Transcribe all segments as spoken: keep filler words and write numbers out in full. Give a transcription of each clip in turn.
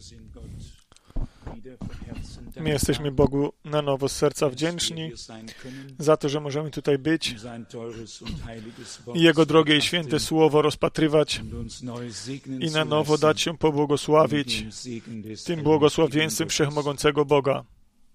My jesteśmy Bogu na nowo z serca wdzięczni za to, że możemy tutaj być i Jego drogie i święte Słowo rozpatrywać i na nowo dać się pobłogosławić tym błogosławieństwem Wszechmogącego Boga.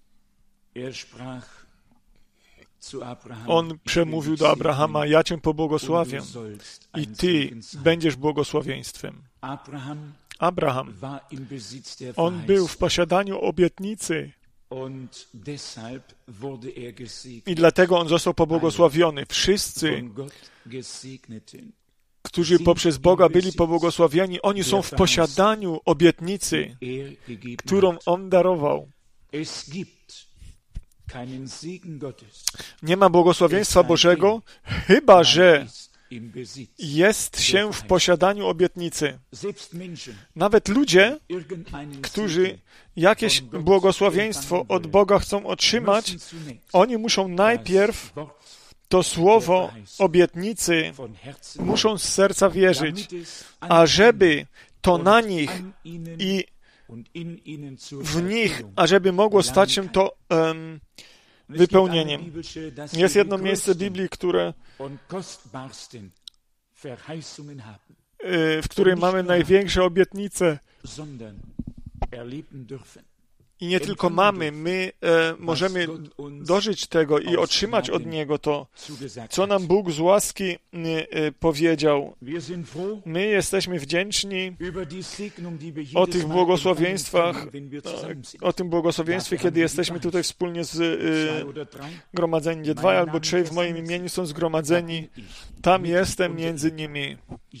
On przemówił do Abrahama: ja Cię pobłogosławię i Ty będziesz błogosławieństwem. Abraham, on był w posiadaniu obietnicy i dlatego on został pobłogosławiony. Wszyscy, którzy poprzez Boga byli pobłogosławieni, oni są w posiadaniu obietnicy, którą On darował. Nie ma błogosławieństwa Bożego, chyba że jest się w posiadaniu obietnicy. Nawet ludzie, którzy jakieś błogosławieństwo od Boga chcą otrzymać, oni muszą najpierw to słowo obietnicy, muszą z serca wierzyć, a żeby to na nich i w nich, ażeby mogło stać się to um, wypełnieniem. Jest jedno miejsce Biblii, które, w której mamy największe obietnice. I nie tylko mamy, my e, możemy dożyć tego i otrzymać od Niego to, co nam Bóg z łaski e, powiedział. My jesteśmy wdzięczni o tych błogosławieństwach, o tym błogosławieństwie, kiedy jesteśmy tutaj wspólnie z e, gromadzeni, gdzie dwaj albo trzej w moim imieniu są zgromadzeni, tam jestem między nimi.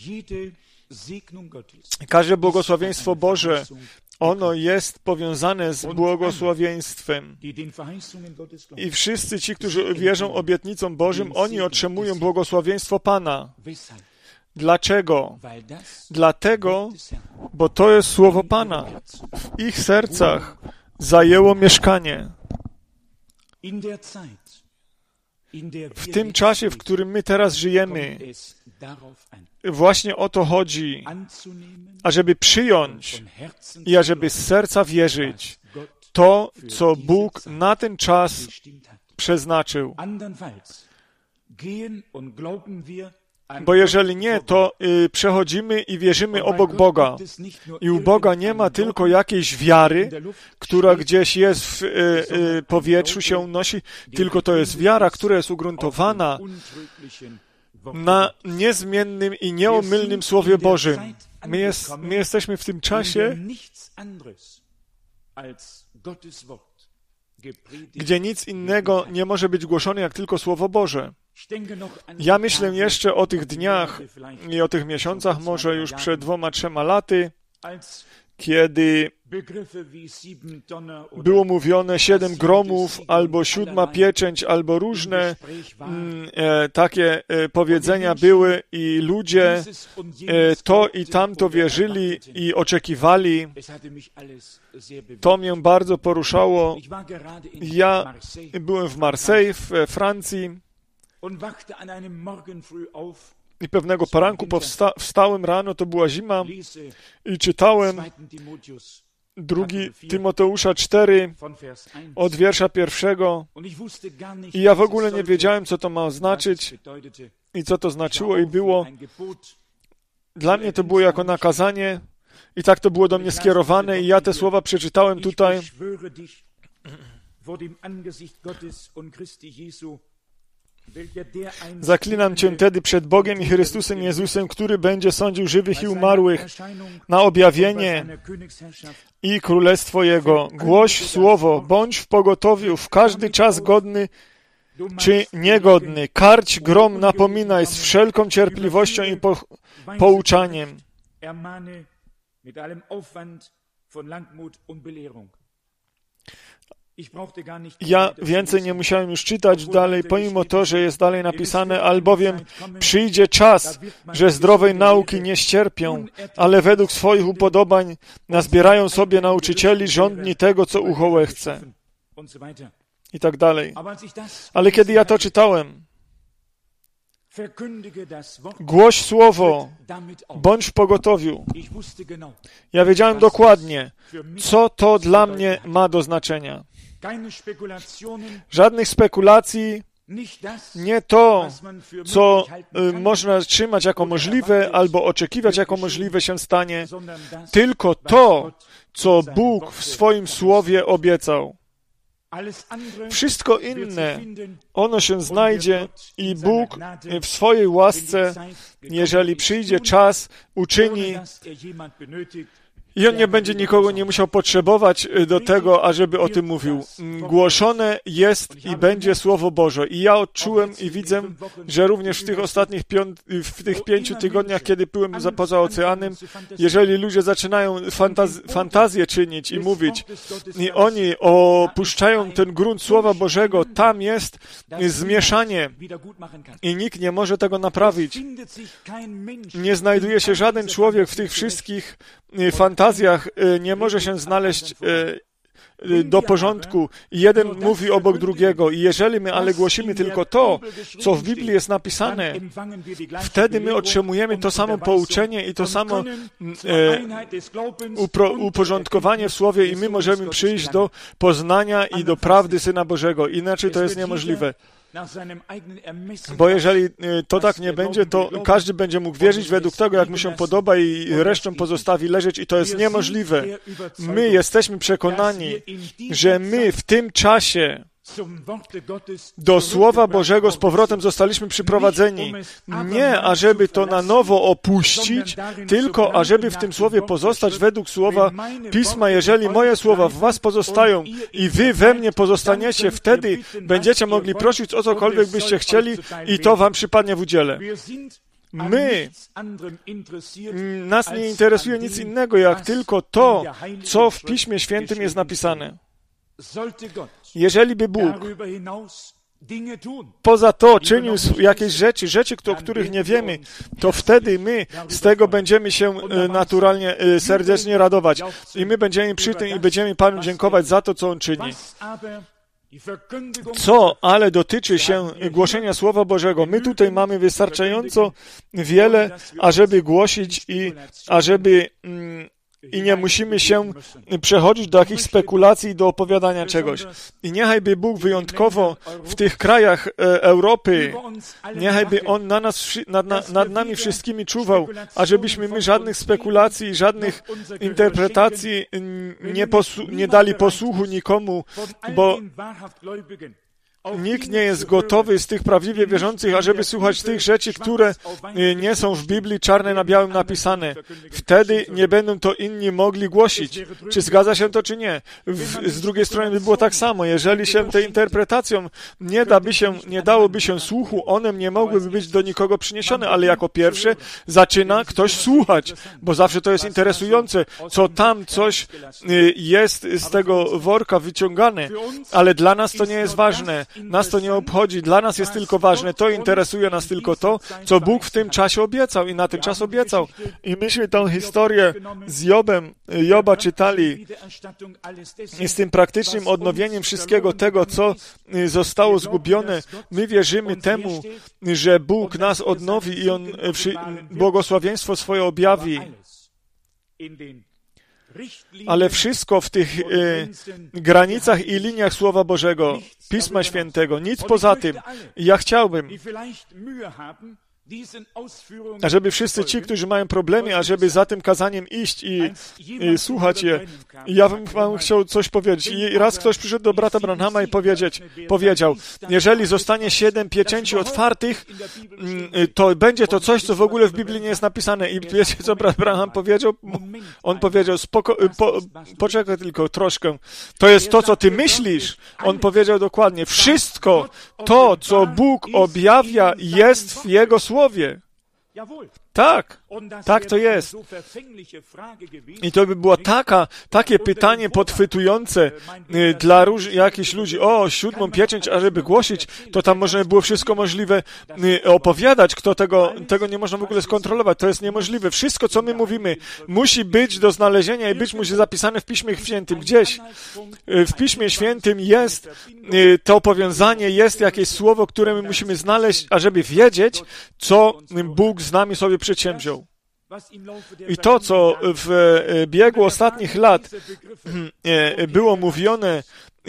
Każde błogosławieństwo Boże, ono jest powiązane z błogosławieństwem. I wszyscy ci, którzy wierzą obietnicom Bożym, oni otrzymują błogosławieństwo Pana. Dlaczego? Dlatego, bo to jest słowo Pana. W ich sercach zajęło mieszkanie. W tym czasie, w którym my teraz żyjemy, właśnie o to chodzi, ażeby przyjąć i ażeby z serca wierzyć to, co Bóg na ten czas przeznaczył. Bo jeżeli nie, to y, przechodzimy i wierzymy obok Boga. I u Boga nie ma tylko jakiejś wiary, która gdzieś jest w y, y, powietrzu, się unosi, tylko to jest wiara, która jest ugruntowana na niezmiennym i nieomylnym Słowie Bożym. My, jest, my jesteśmy w tym czasie, gdzie nic innego nie może być głoszone, jak tylko Słowo Boże. Ja myślę jeszcze o tych dniach i o tych miesiącach, może już przed dwoma, trzema laty, kiedy było mówione siedem gromów, albo siódma pieczęć, albo różne mm, e, takie e, powiedzenia były i ludzie e, to i tamto wierzyli i oczekiwali. To mnie bardzo poruszało. Ja byłem w Marseille, w Francji, i pewnego poranku powsta- wstałem rano, to była zima, i czytałem drugi Tymoteusza cztery od wiersza pierwszego i ja w ogóle nie wiedziałem, co to ma oznaczyć i co to znaczyło i było. Dla mnie to było jako nakazanie i tak to było do mnie skierowane i ja te słowa przeczytałem tutaj. Zaklinam Cię tedy przed Bogiem i Chrystusem Jezusem, który będzie sądził żywych i umarłych na objawienie i królestwo Jego. Głoś słowo, bądź w pogotowiu, w każdy czas godny czy niegodny. Karć, grom, napominaj z wszelką cierpliwością i po, pouczaniem. Ja więcej nie musiałem już czytać dalej, pomimo to, że jest dalej napisane, albowiem przyjdzie czas, że zdrowej nauki nie ścierpią, ale według swoich upodobań nazbierają sobie nauczycieli żądni tego, co ucho chce. I tak dalej. Ale kiedy ja to czytałem, Głoś słowo, bądź w pogotowiu. Ja wiedziałem dokładnie, co to dla mnie ma do znaczenia. Żadnych spekulacji, nie to, co y, można trzymać jako możliwe albo oczekiwać jako możliwe się stanie, tylko to, co Bóg w swoim słowie obiecał. Wszystko inne, ono się znajdzie i Bóg w swojej łasce, jeżeli przyjdzie czas, uczyni i On nie będzie nikogo nie musiał potrzebować do tego, ażeby o tym mówił. Głoszone jest i będzie Słowo Boże. I ja odczułem i widzę, że również w tych ostatnich pią- w tych pięciu tygodniach, kiedy byłem za, poza oceanem, jeżeli ludzie zaczynają fantaz- fantazję czynić i mówić, i oni opuszczają ten grunt Słowa Bożego, tam jest zmieszanie i nikt nie może tego naprawić. Nie znajduje się żaden człowiek w tych wszystkich fantazjach, nie może się znaleźć do porządku i jeden mówi obok drugiego. I jeżeli my ale głosimy tylko to, co w Biblii jest napisane, wtedy my otrzymujemy to samo pouczenie i to samo e, upro, uporządkowanie w Słowie i my możemy przyjść do poznania i do prawdy Syna Bożego. Inaczej to jest niemożliwe. Bo jeżeli to tak nie będzie, to każdy będzie mógł wierzyć według tego, jak mu się podoba i resztę pozostawi leżeć i to jest niemożliwe. My jesteśmy przekonani, że my w tym czasie do Słowa Bożego z powrotem zostaliśmy przyprowadzeni. Nie, ażeby to na nowo opuścić, tylko ażeby w tym Słowie pozostać według Słowa Pisma. Jeżeli moje słowa w was pozostają i wy we mnie pozostaniecie, wtedy będziecie mogli prosić o cokolwiek byście chcieli i to wam przypadnie w udziale. My, nas nie interesuje nic innego, jak tylko to, co w Piśmie Świętym jest napisane. Jeżeli by Bóg poza to czynił jakieś rzeczy, rzeczy, o których nie wiemy, to wtedy my z tego będziemy się naturalnie, serdecznie radować. I my będziemy przy tym i będziemy Panu dziękować za to, co On czyni. Co ale dotyczy się głoszenia Słowa Bożego, my tutaj mamy wystarczająco wiele, ażeby głosić i ażeby... Mm, I nie musimy się przechodzić do jakichś spekulacji, do opowiadania czegoś. I niechaj Bóg wyjątkowo w tych krajach e, Europy, niechaj On na nas, nad, nad, nad nami wszystkimi czuwał, ażebyśmy my żadnych spekulacji, żadnych interpretacji nie, posłu- nie dali posłuchu nikomu, bo nikt nie jest gotowy z tych prawdziwie wierzących, ażeby słuchać tych rzeczy, które nie są w Biblii czarne na białym napisane. Wtedy nie będą to inni mogli głosić. Czy zgadza się to, czy nie? W, z drugiej strony by było tak samo. Jeżeli się tej interpretacją nie da by się, nie dałoby się słuchu, one nie mogłyby być do nikogo przyniesione, ale jako pierwsze zaczyna ktoś słuchać, bo zawsze to jest interesujące, co tam coś jest z tego worka wyciągane, ale dla nas to nie jest ważne. Nas to nie obchodzi, dla nas jest tylko ważne, to interesuje nas tylko to, co Bóg w tym czasie obiecał i na ten czas obiecał. I myśmy tę historię z Jobem, Joba czytali i z tym praktycznym odnowieniem wszystkiego tego, co zostało zgubione. My wierzymy temu, że Bóg nas odnowi i On błogosławieństwo swoje objawi. Ale wszystko w tych e, granicach i liniach Słowa Bożego, Pisma Świętego, nic poza tym. I ja chciałbym, ażeby wszyscy ci, którzy mają problemy, ażeby za tym kazaniem iść i, i słuchać je. I ja bym wam chciał coś powiedzieć. I raz ktoś przyszedł do brata Branhama i powiedzieć, powiedział, jeżeli zostanie siedem pieczęci otwartych, to będzie to coś, co w ogóle w Biblii nie jest napisane. I wiecie, co brat Branham powiedział? On powiedział, spoko, po, poczekaj tylko troszkę. To jest to, co ty myślisz. On powiedział dokładnie, wszystko to, co Bóg objawia, jest w Jego Słowie. Tak, tak to jest. I to by było taka, takie pytanie podchwytujące dla róż, jakichś ludzi. O, siódmą pieczęć, a żeby głosić, to tam można było wszystko możliwe opowiadać. Kto tego, tego nie można w ogóle skontrolować. To jest niemożliwe. Wszystko, co my mówimy, musi być do znalezienia i być musi zapisane w Piśmie Świętym. Gdzieś w Piśmie Świętym jest to powiązanie, jest jakieś słowo, które my musimy znaleźć, ażeby wiedzieć, co Bóg z nami sobie przedsięwziął. I to, co w biegu ostatnich lat było mówione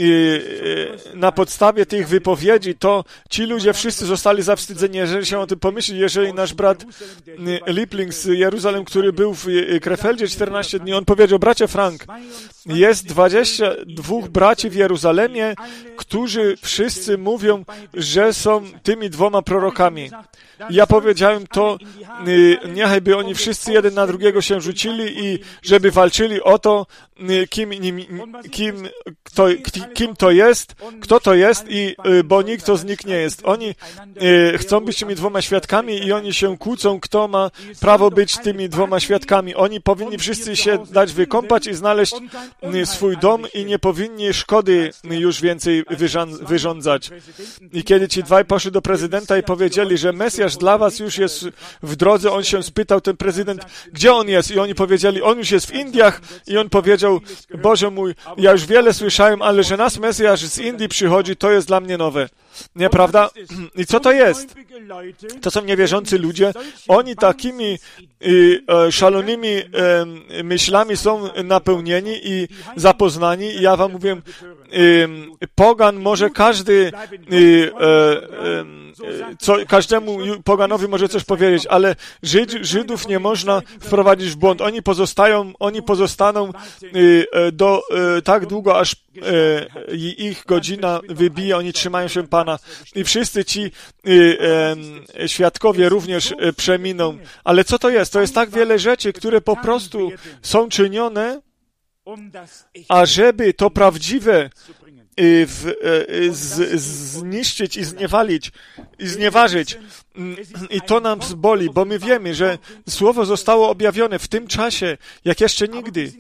na podstawie tych wypowiedzi, to ci ludzie wszyscy zostali zawstydzeni, jeżeli się o tym pomyśli, jeżeli nasz brat Lipling z Jeruzalem, który był w Krefeldzie czternaście dni, on powiedział: bracie Frank, jest dwadzieścia dwóch braci w Jeruzalemie, którzy wszyscy mówią, że są tymi dwoma prorokami. Ja powiedziałem to, niechaj oni wszyscy jeden na drugiego się rzucili i żeby walczyli o to, kim, kim, kto, kim to jest, kto to jest, i bo nikt to z nich nie jest. Oni chcą być tymi dwoma świadkami i oni się kłócą, kto ma prawo być tymi dwoma świadkami. Oni powinni wszyscy się dać wykąpać i znaleźć swój dom i nie powinni szkody już więcej wyrządzać. I kiedy ci dwaj poszli do prezydenta i powiedzieli, że Mesjasz dla was już jest w drodze, on się spytał, ten prezydent, gdzie on jest? I oni powiedzieli, on już jest w Indiach. I on powiedział: Boże mój, ja już wiele słyszałem, ale że nasz Mesjasz z Indii przychodzi, to jest dla mnie nowe. Nieprawda? I co to jest? To są niewierzący ludzie. Oni takimi y, e, szalonymi e, myślami są napełnieni i zapoznani. I ja wam mówię, y, pogan może każdy, y, e, e, co, każdemu poganowi może coś powiedzieć, ale Żyd, Żydów nie można wprowadzić w błąd. Oni pozostają, oni pozostaną y, do y, tak długo, aż y, ich godzina wybije, oni trzymają się Pana. I wszyscy ci y, y, świadkowie również y, przeminą. Ale co to jest? To jest tak wiele rzeczy, które po prostu są czynione, ażeby to prawdziwe y, w, y, z, zniszczyć i zniewalić, i znieważyć. I to nam boli, bo my wiemy, że Słowo zostało objawione w tym czasie, jak jeszcze nigdy.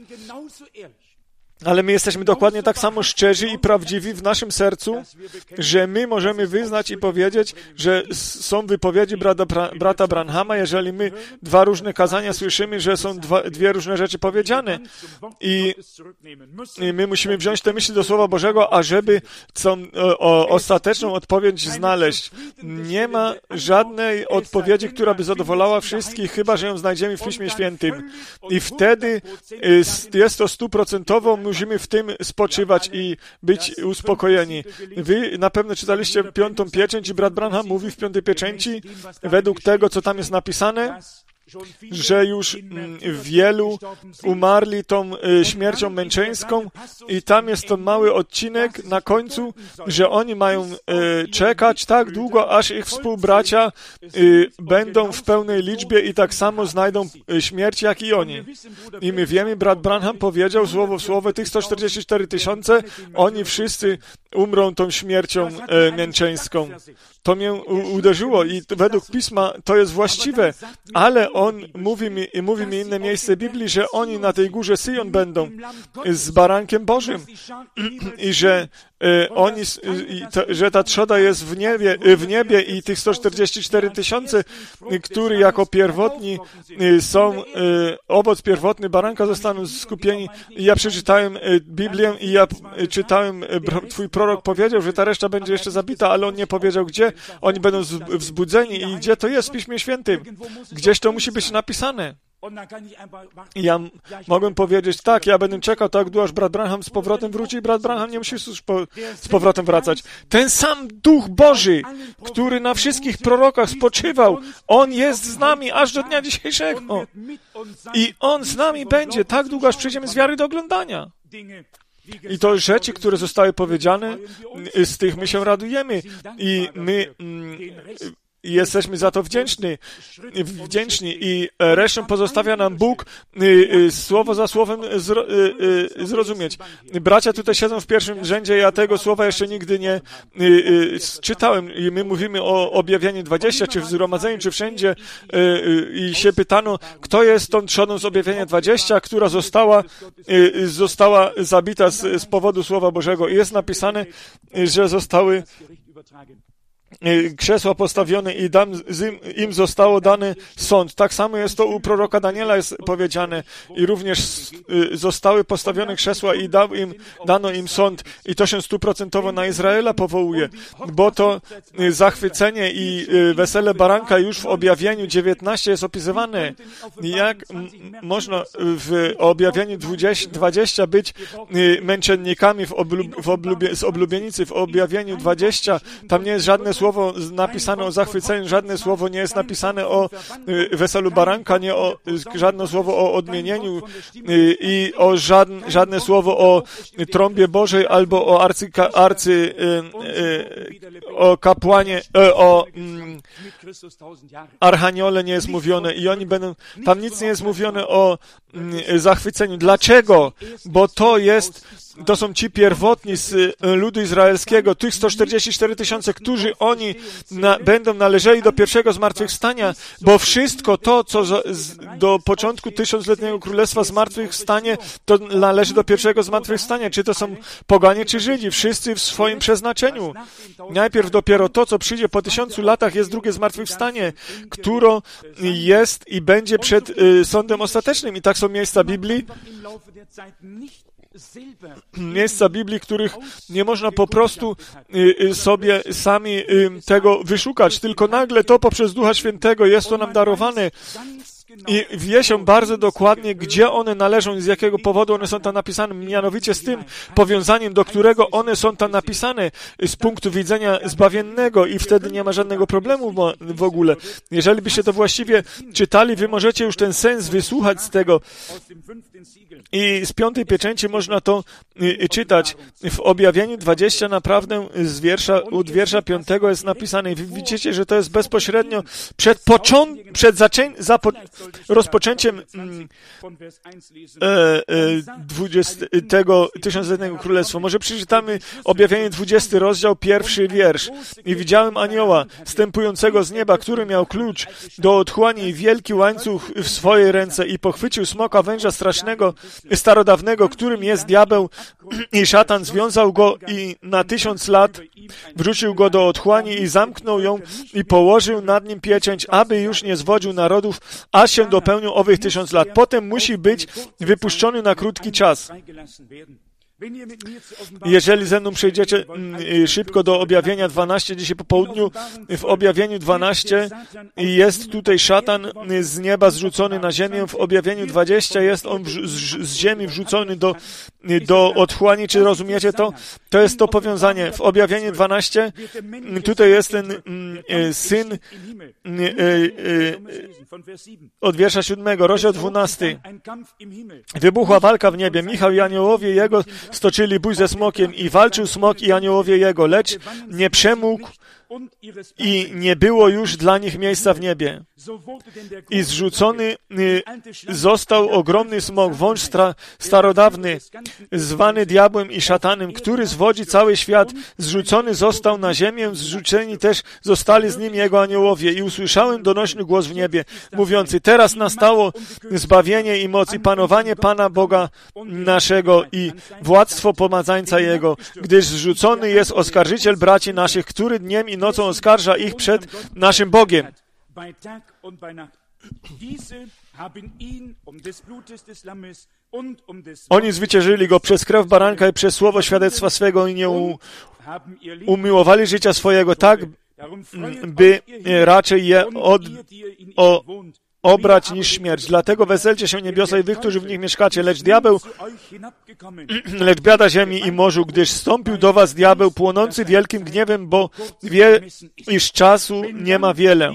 Ale my jesteśmy dokładnie tak samo szczerzy i prawdziwi w naszym sercu, że my możemy wyznać i powiedzieć, że są wypowiedzi brata, brata Branhama, jeżeli my dwa różne kazania słyszymy, że są dwa, dwie różne rzeczy powiedziane. I, I my musimy wziąć te myśli do Słowa Bożego, ażeby tą o, ostateczną odpowiedź znaleźć. Nie ma żadnej odpowiedzi, która by zadowalała wszystkich, chyba że ją znajdziemy w Piśmie Świętym. I wtedy jest to stuprocentowo, musimy w tym spoczywać i być uspokojeni. Wy na pewno czytaliście piątą pieczęć i brat Branham mówi w piątej pieczęci, według tego, co tam jest napisane, że już wielu umarli tą śmiercią męczeńską i tam jest ten mały odcinek na końcu, że oni mają czekać tak długo, aż ich współbracia będą w pełnej liczbie i tak samo znajdą śmierć, jak i oni. I my wiemy, brat Branham powiedział słowo w słowo, tych sto czterdzieści cztery tysiące, oni wszyscy umrą tą śmiercią męczeńską. To mnie uderzyło i według Pisma to jest właściwe, ale on mówi mi, mówi mi inne miejsce Biblii, że oni na tej górze Syjon będą z barankiem Bożym i że e, oni, i to, że ta trzoda jest w niebie, w niebie i tych sto czterdzieści cztery tysiące, którzy jako pierwotni są, e, owoc pierwotny baranka zostaną skupieni. I ja przeczytałem Biblię i ja czytałem, twój prorok powiedział, że ta reszta będzie jeszcze zabita, ale on nie powiedział gdzie. Oni będą wzbudzeni i gdzie to jest w Piśmie Świętym. Gdzieś to musi być napisane. I ja mogłem powiedzieć, tak, ja będę czekał tak długo, aż brat Branham z powrotem wróci i brat Branham nie musi z powrotem wracać. Ten sam Duch Boży, który na wszystkich prorokach spoczywał, On jest z nami aż do dnia dzisiejszego. I On z nami będzie tak długo, aż przyjdziemy z wiary do oglądania. I to rzeczy, które zostały powiedziane, z tych my się radujemy. I my jesteśmy za to wdzięczni, wdzięczni i resztę pozostawia nam Bóg słowo za słowem zro, zrozumieć. Bracia tutaj siedzą w pierwszym rzędzie, ja tego słowa jeszcze nigdy nie czytałem i my mówimy o objawieniu dwudziestym, czy w zgromadzeniu, czy wszędzie i się pytano, kto jest tą trzodą z objawienia dwudziestego, która została, została zabita z, z powodu Słowa Bożego. I jest napisane, że zostały krzesła postawione i dam, im zostało dany sąd. Tak samo jest to u proroka Daniela jest powiedziane i również zostały postawione krzesła i dał im, dano im sąd i to się stuprocentowo na Izraela powołuje, bo to zachwycenie i wesele baranka już w objawieniu dziewiętnastym jest opisywane. Jak można w objawieniu dwudziestym być męczennikami w oblub, w oblubie, z oblubienicy w objawieniu dwudziestym, tam nie jest żadne słowo napisane o zachwyceniu, żadne słowo nie jest napisane o weselu baranka, nie o, żadne słowo o odmienieniu i o żadne, żadne słowo o trąbie Bożej albo o arcy, arcy o kapłanie, o archaniole nie jest mówione i oni będą, tam nic nie jest mówione o zachwyceniu. Dlaczego? Bo to jest, to są ci pierwotni z ludu izraelskiego, tych sto czterdzieści cztery tysiące, którzy oni na, będą należeli do pierwszego zmartwychwstania, bo wszystko to, co z, do początku tysiącletniego królestwa zmartwychwstanie, to należy do pierwszego zmartwychwstania. Czy to są poganie, czy Żydzi? Wszyscy w swoim przeznaczeniu. Najpierw dopiero to, co przyjdzie po tysiącu latach, jest drugie zmartwychwstanie, które jest i będzie przed y, sądem ostatecznym. I tak są miejsca Biblii, miejsca Biblii, których nie można po prostu y, sobie sami y, tego wyszukać, tylko nagle to poprzez Ducha Świętego jest to nam darowane i wie się bardzo dokładnie, gdzie one należą i z jakiego powodu one są tam napisane, mianowicie z tym powiązaniem, do którego one są tam napisane z punktu widzenia zbawiennego i wtedy nie ma żadnego problemu w ogóle. Jeżeli byście to właściwie czytali, wy możecie już ten sens wysłuchać z tego i z piątej pieczęci można to y, czytać. W objawieniu dwudziestym naprawdę z wiersza, od wiersza piątego jest napisane i wy widzicie, że to jest bezpośrednio przed, począ- przed zaczę- zapo- rozpoczęciem mm, e, e, dwudziestego tysiącletniego królestwa. Może przeczytamy objawienie dwudziesty rozdział, pierwszy wiersz. I widziałem anioła stępującego z nieba, który miał klucz do otchłani i wielki łańcuch w swojej ręce i pochwycił smoka węża strasznego, starodawnego, którym jest diabeł i szatan, związał go i na tysiąc lat wrzucił go do otchłani i zamknął ją i położył nad nim pieczęć, aby już nie zwodził narodów, aż się dopełnią owych tysiąc lat. Potem musi być wypuszczony na krótki czas. Jeżeli ze mną przejdziecie szybko do objawienia dwunastego dzisiaj po południu, w objawieniu dwunastym jest tutaj szatan z nieba zrzucony na ziemię, w objawieniu dwudziestym jest on z ziemi wrzucony do, do otchłani. Czy rozumiecie to? To jest to powiązanie. W objawieniu dwunastym tutaj jest ten syn od wiersza siódmego, rozdział dwunasty. Wybuchła walka w niebie. Michał i aniołowie jego stoczyli bój ze smokiem i walczył smok i aniołowie jego, lecz nie przemógł i nie było już dla nich miejsca w niebie. I zrzucony y, został ogromny smok, wąż stra, starodawny, zwany diabłem i szatanem, który zwodzi cały świat. Zrzucony został na ziemię, zrzuceni też zostali z nim jego aniołowie. I usłyszałem donośny głos w niebie, mówiący, teraz nastało zbawienie i moc i panowanie Pana Boga naszego i władztwo pomazańca Jego, gdyż zrzucony jest oskarżyciel braci naszych, który dniem i nocą oskarża ich przed naszym Bogiem. Oni zwyciężyli go przez krew baranka i przez słowo świadectwa swego i nie u, umiłowali życia swojego tak, by raczej je od, o, obrać niż śmierć. Dlatego weselcie się niebiosa i wy, którzy w nich mieszkacie. Lecz diabeł, lecz biada ziemi i morzu, gdyż wstąpił do was diabeł płonący wielkim gniewem, bo wie, iż czasu nie ma wiele.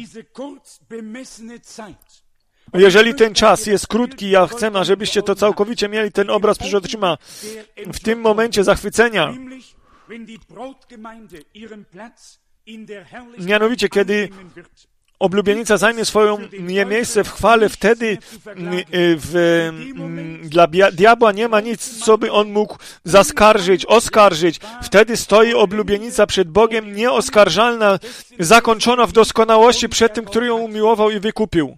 Jeżeli ten czas jest krótki, ja chcę, ażebyście to całkowicie mieli ten obraz przed oczyma. W tym momencie zachwycenia, Mianowicie, kiedy oblubienica zajmie swoją miejsce w chwale, wtedy w, dla diabła nie ma nic, co by on mógł zaskarżyć, oskarżyć. Wtedy stoi oblubienica przed Bogiem nieoskarżalna, zakończona w doskonałości przed tym, który ją umiłował i wykupił.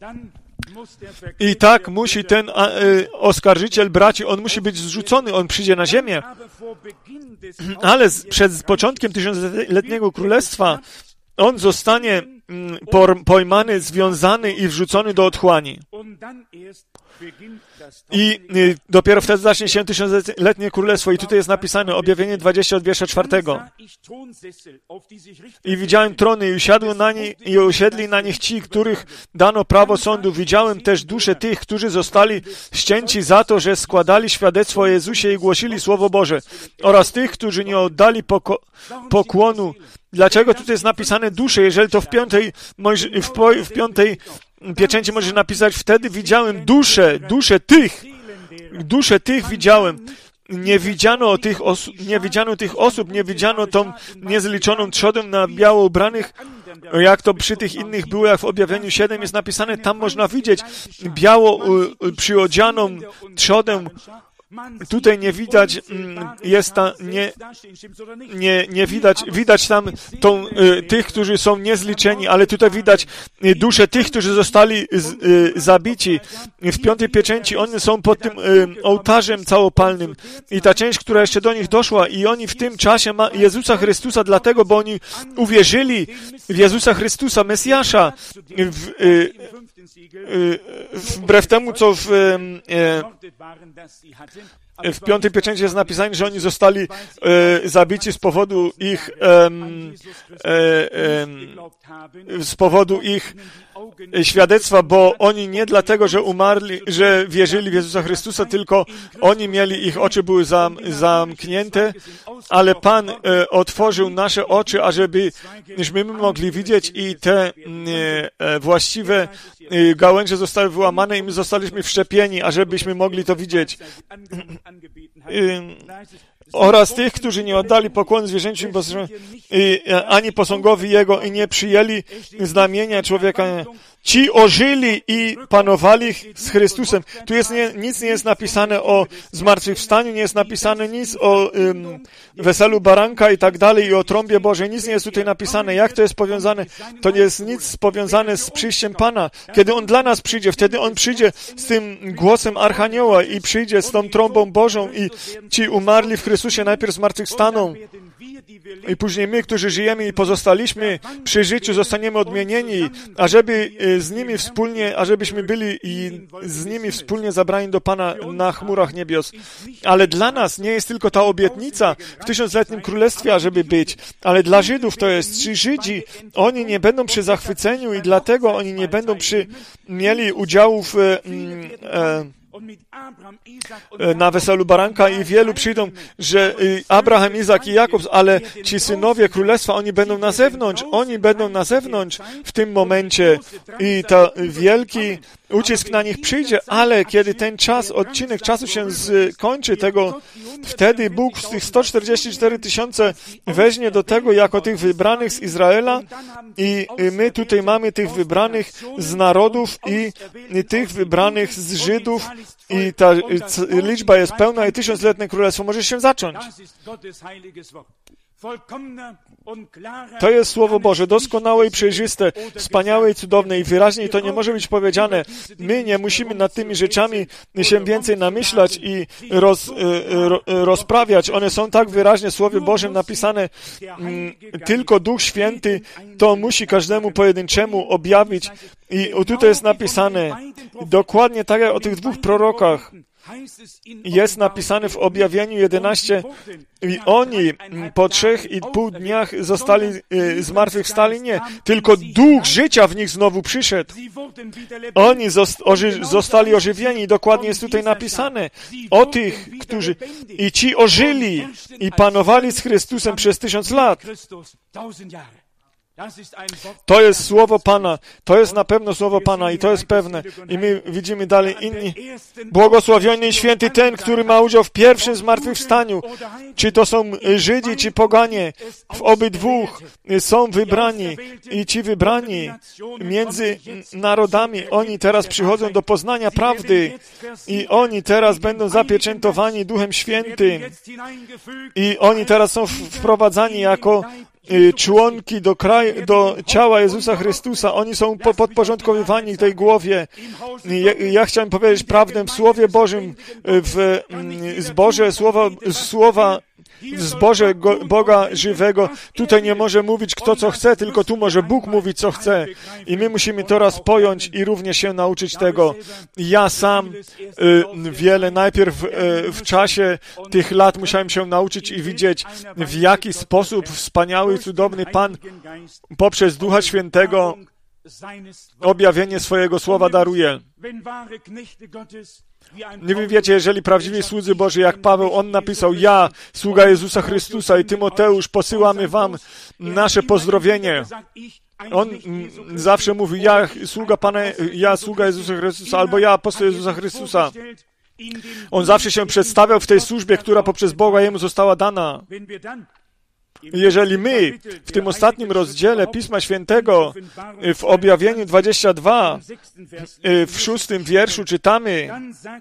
I tak musi ten a, y, oskarżyciel braci, on musi być zrzucony, on przyjdzie na ziemię. Ale z, przed początkiem tysiącletniego królestwa on zostanie mm, por, pojmany, związany i wrzucony do otchłani. I y, dopiero wtedy zacznie się tysiącletnie królestwo. I tutaj jest napisane, objawienie dwadzieścia od wiersza czwartego. I widziałem trony i usiadły na nie, i usiedli na nich ci, których dano prawo sądu. Widziałem też dusze tych, którzy zostali ścięci za to, że składali świadectwo o Jezusie i głosili Słowo Boże, oraz tych, którzy nie oddali poko- pokłonu. Dlaczego tutaj jest napisane dusze, jeżeli to w piątej, w, po, w piątej pieczęci możesz napisać, wtedy widziałem dusze, dusze tych, dusze tych widziałem. Nie widziano tych, osu- nie widziano tych osób, nie widziano tą niezliczoną trzodę na biało ubranych, jak to przy tych innych było, jak w objawieniu siedem jest napisane, tam można widzieć biało y, przyodzianą trzodę. Tutaj nie widać, jest ta, nie, nie, nie widać, widać tam tą, y, tych, którzy są niezliczeni, ale tutaj widać y, dusze tych, którzy zostali z, y, zabici. W piątej pieczęci oni są pod tym y, ołtarzem całopalnym i ta część, która jeszcze do nich doszła i oni w tym czasie ma Jezusa Chrystusa, dlatego, bo oni uwierzyli w Jezusa Chrystusa, Mesjasza, w, y, wbrew temu, co w, w piątej pieczęci jest napisane, że oni zostali e, zabici z powodu ich e, e, e, z powodu ich świadectwa, bo oni nie dlatego, że umarli, że wierzyli w Jezusa Chrystusa, tylko oni mieli, ich oczy były zam, zamknięte, ale Pan e, otworzył nasze oczy, ażebyśmy mogli widzieć i te e, właściwe e, gałęzie zostały wyłamane i my zostaliśmy wszczepieni, ażebyśmy mogli to widzieć. E, oraz tych, którzy nie oddali pokłonu zwierzęciu ani posągowi Jego i nie przyjęli znamienia człowieka. Ci ożyli i panowali z Chrystusem. Tu jest nie, nic nie jest napisane o zmartwychwstaniu, nie jest napisane nic o um, weselu baranka i tak dalej, i o trąbie Bożej. Nic nie jest tutaj napisane. Jak to jest powiązane? To nie jest nic powiązane z przyjściem Pana. Kiedy On dla nas przyjdzie, wtedy On przyjdzie z tym głosem Archanioła i przyjdzie z tą trąbą Bożą i ci umarli w Chrystusie najpierw zmartwychwstaną. I później my, którzy żyjemy i pozostaliśmy przy życiu, zostaniemy odmienieni, ażeby z nimi wspólnie, ażebyśmy byli i z nimi wspólnie zabrani do Pana na chmurach niebios. Ale dla nas nie jest tylko ta obietnica w tysiącletnim królestwie, ażeby być, ale dla Żydów to jest, czy Żydzi, oni nie będą przy zachwyceniu i dlatego oni nie będą przy, mieli udziału w e, e, na weselu baranka i wielu przyjdą, że Abraham, Izak i Jakub, ale ci synowie królestwa, oni będą na zewnątrz, oni będą na zewnątrz w tym momencie i ta wielki ucisk na nich przyjdzie, ale kiedy ten czas, odcinek czasu się skończy, tego wtedy Bóg z tych sto czterdzieści cztery tysiące weźmie do tego jako tych wybranych z Izraela i my tutaj mamy tych wybranych z narodów i tych wybranych z Żydów i ta liczba jest pełna i tysiącletnie królestwo może się zacząć. To jest Słowo Boże, doskonałe i przejrzyste, wspaniałe i cudowne i wyraźnie to nie może być powiedziane. My nie musimy nad tymi rzeczami się więcej namyślać i roz, ro, rozprawiać. One są tak wyraźnie w Słowie Bożym napisane. Tylko Duch Święty to musi każdemu pojedynczemu objawić. I tutaj jest napisane dokładnie tak jak o tych dwóch prorokach. Jest napisane w objawieniu jedenaście i oni po trzech i pół dniach zostali y, zmartwychwstali. Nie, tylko duch życia w nich znowu przyszedł. Oni zost, oży, zostali ożywieni. Dokładnie jest tutaj napisane o tych, którzy i ci ożyli i panowali z Chrystusem przez tysiąc lat. To jest słowo Pana. To jest na pewno słowo Pana i to jest pewne. I my widzimy dalej inni. Błogosławiony i święty ten, który ma udział w pierwszym zmartwychwstaniu. Czy to są Żydzi, czy poganie. W obydwóch są wybrani. I ci wybrani między narodami, oni teraz przychodzą do poznania prawdy. I oni teraz będą zapieczętowani Duchem Świętym. I oni teraz są wprowadzani jako członki do, kraju, do ciała Jezusa Chrystusa. Oni są podporządkowywani tej głowie. Ja, ja chciałem powiedzieć prawdę w Słowie Bożym, w zborze słowa, słowa w zborze go, Boga żywego. Tutaj nie może mówić kto co chce, tylko tu może Bóg mówić co chce. I my musimy to raz pojąć i również się nauczyć tego. Ja sam y, wiele najpierw y, w czasie tych lat musiałem się nauczyć i widzieć, w jaki sposób wspaniały i cudowny Pan poprzez Ducha Świętego objawienie swojego słowa daruje. Nie wiem, wiecie, jeżeli prawdziwi słudzy Boży, jak Paweł, on napisał, ja, sługa Jezusa Chrystusa i Tymoteusz, posyłamy wam nasze pozdrowienie. On zawsze mówi, ja, sługa Pana, ja, sługa Jezusa Chrystusa, albo ja, apostoł Jezusa Chrystusa. On zawsze się przedstawiał w tej służbie, która poprzez Boga jemu została dana. Jeżeli my w tym ostatnim rozdziale Pisma Świętego w objawieniu dwudziestym drugim w szóstym wierszu czytamy,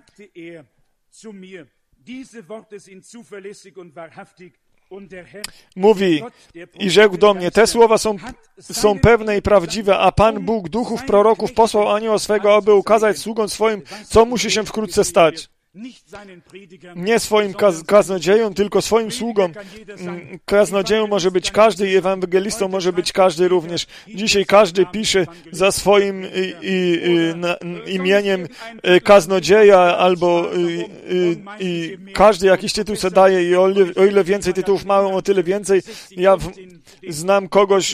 mówi i rzekł do mnie, te słowa są, są pewne i prawdziwe, a Pan Bóg duchów proroków posłał anioła swego, aby ukazać sługom swoim, co musi się wkrótce stać. Nie swoim kaz- kaznodziejom, tylko swoim sługom. Kaznodzieją może być każdy i ewangelistą może być każdy również. Dzisiaj każdy pisze za swoim i, i, i, na, imieniem kaznodzieja albo i, i, i każdy jakiś tytuł se daje i o ile, o ile więcej tytułów mają, o tyle więcej. Ja w, znam kogoś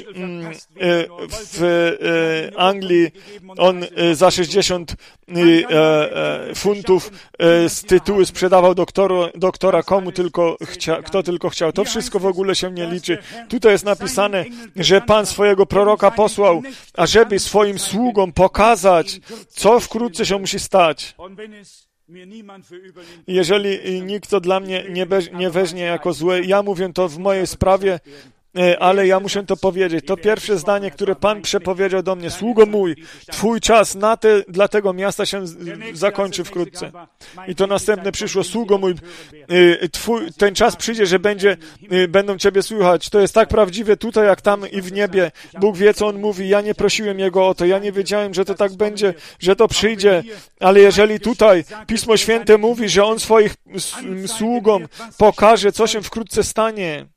w Anglii, on za sześćdziesiąt funtów z tytuły sprzedawał doktoru, doktora komu tylko chcia, kto tylko chciał. To wszystko w ogóle się nie liczy. Tutaj jest napisane, że Pan swojego proroka posłał, ażeby swoim sługom pokazać, co wkrótce się musi stać. Jeżeli nikt to dla mnie nie, be, nie weźmie jako złe, ja mówię to w mojej sprawie, ale ja muszę to powiedzieć. To pierwsze zdanie, które Pan przepowiedział do mnie. Sługo mój, Twój czas na te, dla tego miasta się zakończy wkrótce. I to następne przyszło. Sługo mój, twój, ten czas przyjdzie, że będzie, będą Ciebie słuchać. To jest tak prawdziwe tutaj, jak tam i w niebie. Bóg wie, co On mówi. Ja nie prosiłem Jego o to. Ja nie wiedziałem, że to tak będzie, że to przyjdzie. Ale jeżeli tutaj Pismo Święte mówi, że On swoich sługom pokaże, co się wkrótce stanie,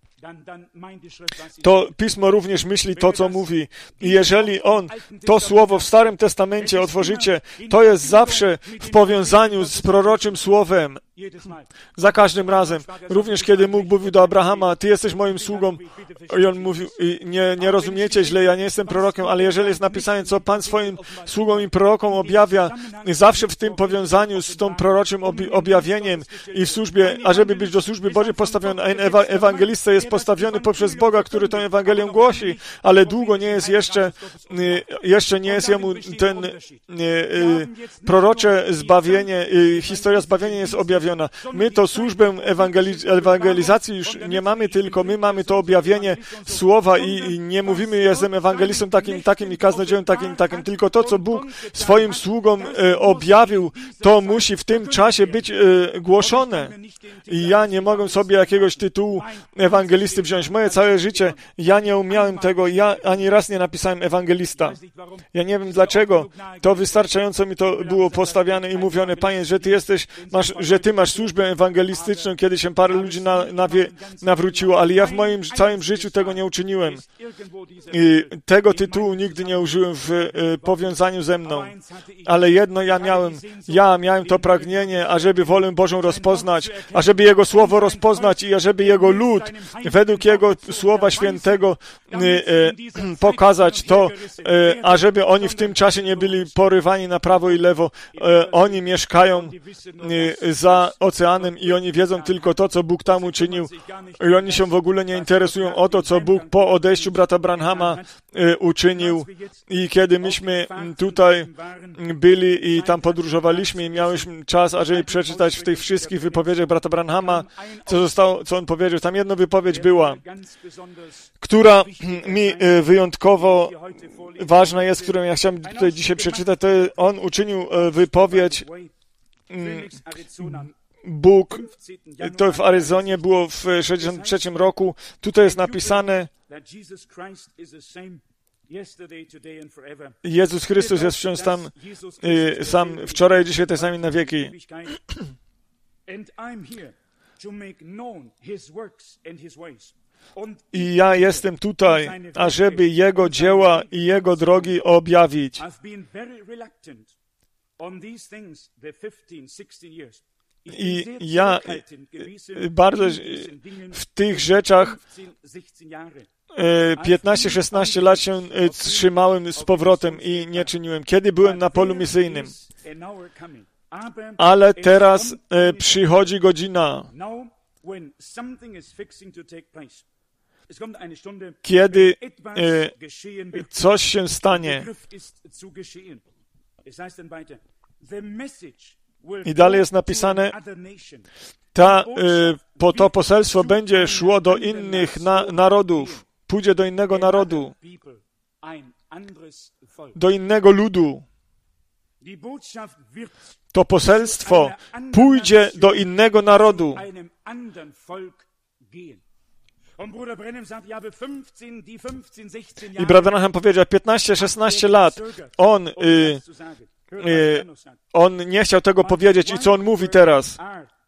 to Pismo również myśli to, co mówi. I jeżeli on, to słowo w Starym Testamencie otworzycie, to jest zawsze w powiązaniu z proroczym słowem. Za każdym razem. Również kiedy Bóg mówił do Abrahama, Ty jesteś moim sługą. I on mówił, nie, nie rozumiecie źle, ja nie jestem prorokiem, ale jeżeli jest napisane, co Pan swoim sługom i prorokom objawia, zawsze w tym powiązaniu z tą proroczym objawieniem i w służbie, ażeby być do służby Bożej postawiony, a ewa, ewangelista jest postawiony poprzez Boga, który tę Ewangelię głosi, ale długo nie jest jeszcze, jeszcze nie jest jemu ten prorocze zbawienie, historia zbawienia jest objawiona. My to służbę ewangeliz- ewangelizacji już nie mamy tylko, my mamy to objawienie słowa i, i nie mówimy, jestem ewangelistą takim, takim i kaznodzieją takim, takim, tylko to, co Bóg swoim sługom e, objawił, to musi w tym czasie być e, głoszone. I ja nie mogę sobie jakiegoś tytułu ewangelisty wziąć. Moje całe życie, ja nie umiałem tego, ja ani raz nie napisałem ewangelista. Ja nie wiem dlaczego, to wystarczająco mi to było postawiane i mówione, Panie, że Ty jesteś, masz, że Ty masz służbę ewangelistyczną, kiedy się parę ludzi na, nawie, nawróciło, ale ja w moim całym życiu tego nie uczyniłem. I tego tytułu nigdy nie użyłem w y, powiązaniu ze mną. Ale jedno ja miałem, ja miałem to pragnienie, ażeby wolę Bożą rozpoznać, ażeby Jego Słowo rozpoznać i ażeby Jego lud według Jego Słowa Świętego y, y, pokazać to, y, ażeby oni w tym czasie nie byli porywani na prawo i lewo. Y, oni mieszkają y, za za oceanem i oni wiedzą tylko to, co Bóg tam uczynił i oni się w ogóle nie interesują o to, co Bóg po odejściu brata Branhama y, uczynił. I kiedy myśmy tutaj byli i tam podróżowaliśmy i miałyśmy czas, ażeby przeczytać w tych wszystkich wypowiedziach brata Branhama, co zostało, co on powiedział. Tam jedna wypowiedź była, która mi y, wyjątkowo ważna jest, którą ja chciałem tutaj dzisiaj przeczytać. To on uczynił y, wypowiedź Bóg, to w Aryzonie było w sześćdziesiątym trzecim roku. Tutaj jest napisane, Jezus Chrystus jest wciąż tam, y, sam wczoraj, dzisiaj, ten sam na wieki. I ja jestem tutaj, ażeby Jego dzieła i Jego drogi objawić. I ja bardzo w tych rzeczach piętnaście szesnaście lat się trzymałem z powrotem i nie czyniłem, kiedy byłem na polu misyjnym. Ale teraz przychodzi godzina, kiedy coś się stanie. I dalej jest napisane, ta, y, po to poselstwo będzie szło do innych na, narodów, pójdzie do innego narodu, do innego ludu. To poselstwo pójdzie do innego narodu. I brat Branham powiedział, piętnaście szesnaście lat, on... Y, On nie chciał tego powiedzieć i co on mówi teraz.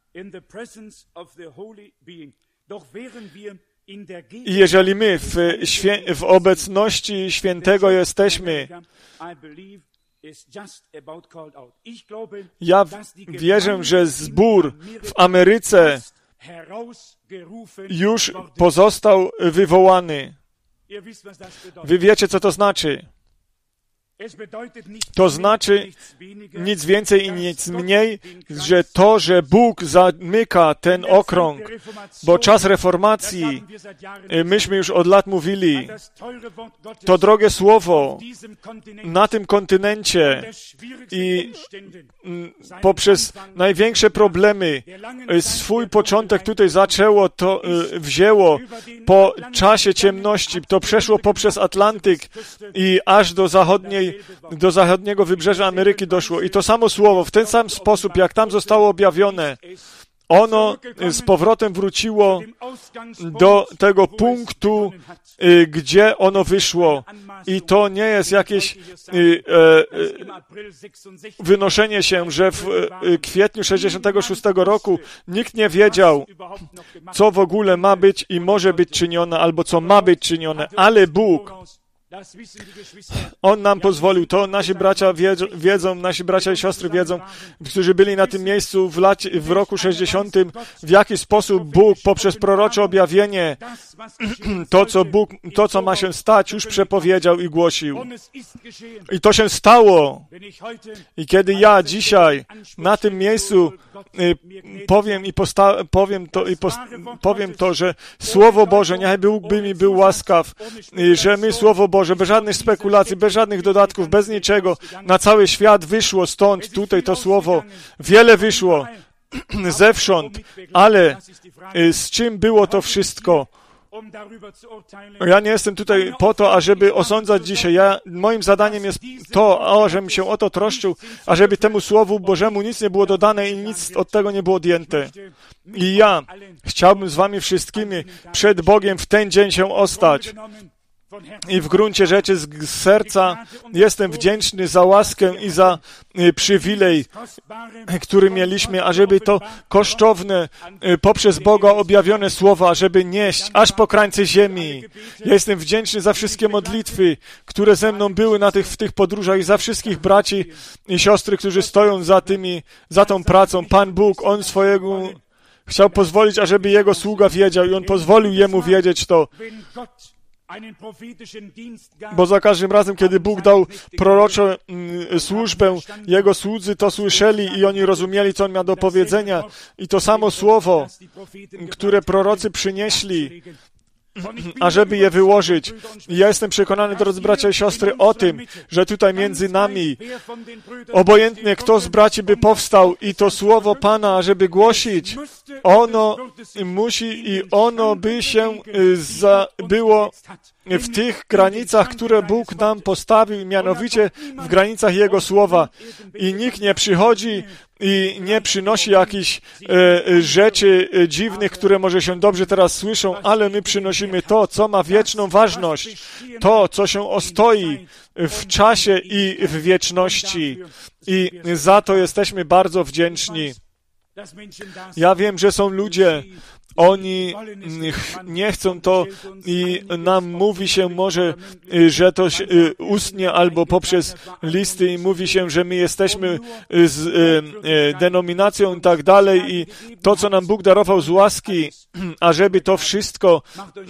I jeżeli my w, świę- w obecności Świętego jesteśmy, ja wierzę, że zbór w Ameryce już pozostał wywołany. Wy wiecie, co to znaczy. To znaczy nic więcej i nic mniej, że to, że Bóg zamyka ten okrąg, bo czas reformacji, myśmy już od lat mówili, to drogie słowo na tym kontynencie i poprzez największe problemy swój początek tutaj zaczęło, to wzięło po czasie ciemności, to przeszło poprzez Atlantyk i aż do zachodniej do zachodniego wybrzeża Ameryki doszło. I to samo słowo, w ten sam sposób, jak tam zostało objawione, ono z powrotem wróciło do tego punktu, gdzie ono wyszło. I to nie jest jakieś wynoszenie się, że w kwietniu sześćdziesiątego szóstego roku nikt nie wiedział, co w ogóle ma być i może być czynione, albo co ma być czynione, ale Bóg, On nam pozwolił, to nasi bracia wiedzą, wiedzą, nasi bracia i siostry wiedzą, którzy byli na tym miejscu w, lacie, w roku sześćdziesiątym, w jaki sposób Bóg poprzez prorocze objawienie to, co Bóg, to, co ma się stać, już przepowiedział i głosił. I to się stało. I kiedy ja dzisiaj na tym miejscu y, powiem i posta- powiem to, i post- powiem to, że Słowo Boże, niechaj Bóg by mi był łaskaw, y, że my Słowo Boże, bez żadnych spekulacji, bez żadnych dodatków, bez niczego, na cały świat wyszło stąd, tutaj to Słowo, wiele wyszło zewsząd, ale y, z czym było to wszystko? Ja nie jestem tutaj po to, ażeby osądzać dzisiaj. Ja, moim zadaniem jest to, o, żebym się o to troszczył, ażeby temu Słowu Bożemu nic nie było dodane i nic od tego nie było odjęte. I ja chciałbym z wami wszystkimi przed Bogiem w ten dzień się ostać. I w gruncie rzeczy z serca jestem wdzięczny za łaskę i za przywilej, który mieliśmy, ażeby to kosztowne, poprzez Boga objawione słowa, żeby nieść aż po krańce ziemi. Ja jestem wdzięczny za wszystkie modlitwy, które ze mną były na tych, w tych podróżach i za wszystkich braci i siostry, którzy stoją za tymi, za tą pracą. Pan Bóg, On swojego chciał pozwolić, ażeby Jego sługa wiedział i On pozwolił Jemu wiedzieć to. Bo za każdym razem, kiedy Bóg dał proroczą służbę, Jego słudzy to słyszeli i oni rozumieli, co On miał do powiedzenia. I to samo słowo, które prorocy przynieśli, ażeby je wyłożyć. I ja jestem przekonany, drodzy bracia i siostry, o tym, że tutaj między nami, obojętnie kto z braci by powstał i to słowo Pana, ażeby głosić, ono musi i ono by się za, było w tych granicach, które Bóg nam postawił, mianowicie w granicach Jego słowa. I nikt nie przychodzi i nie przynosi jakichś e, rzeczy e, dziwnych, które może się dobrze teraz słyszą, ale my przynosimy to, co ma wieczną ważność, to, co się ostoi w czasie i w wieczności. I za to jesteśmy bardzo wdzięczni. Ja wiem, że są ludzie, oni nie chcą to i nam mówi się może, że to ustnie albo poprzez listy i mówi się, że my jesteśmy z denominacją i tak dalej i to, co nam Bóg darował z łaski, ażeby to wszystko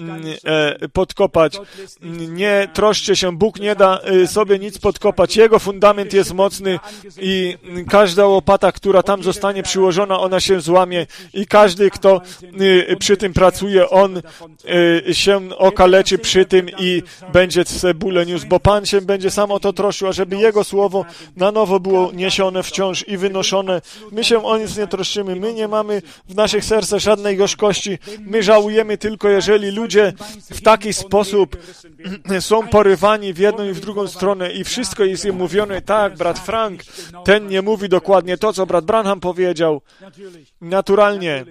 podkopać. Nie troszcie się, Bóg nie da sobie nic podkopać. Jego fundament jest mocny i każda łopata, która tam zostanie przyłożona, ona się złamie i każdy, kto przy tym pracuje, on y, się okaleczy przy tym i będzie cebulę niósł, bo Pan się będzie sam o to troszczył, ażeby Jego słowo na nowo było niesione wciąż i wynoszone. My się o nic nie troszczymy, my nie mamy w naszych sercach żadnej gorzkości, my żałujemy tylko, jeżeli ludzie w taki sposób są porywani w jedną i w drugą stronę i wszystko jest im mówione, tak, brat Frank, ten nie mówi dokładnie to, co brat Branham powiedział. Naturalnie.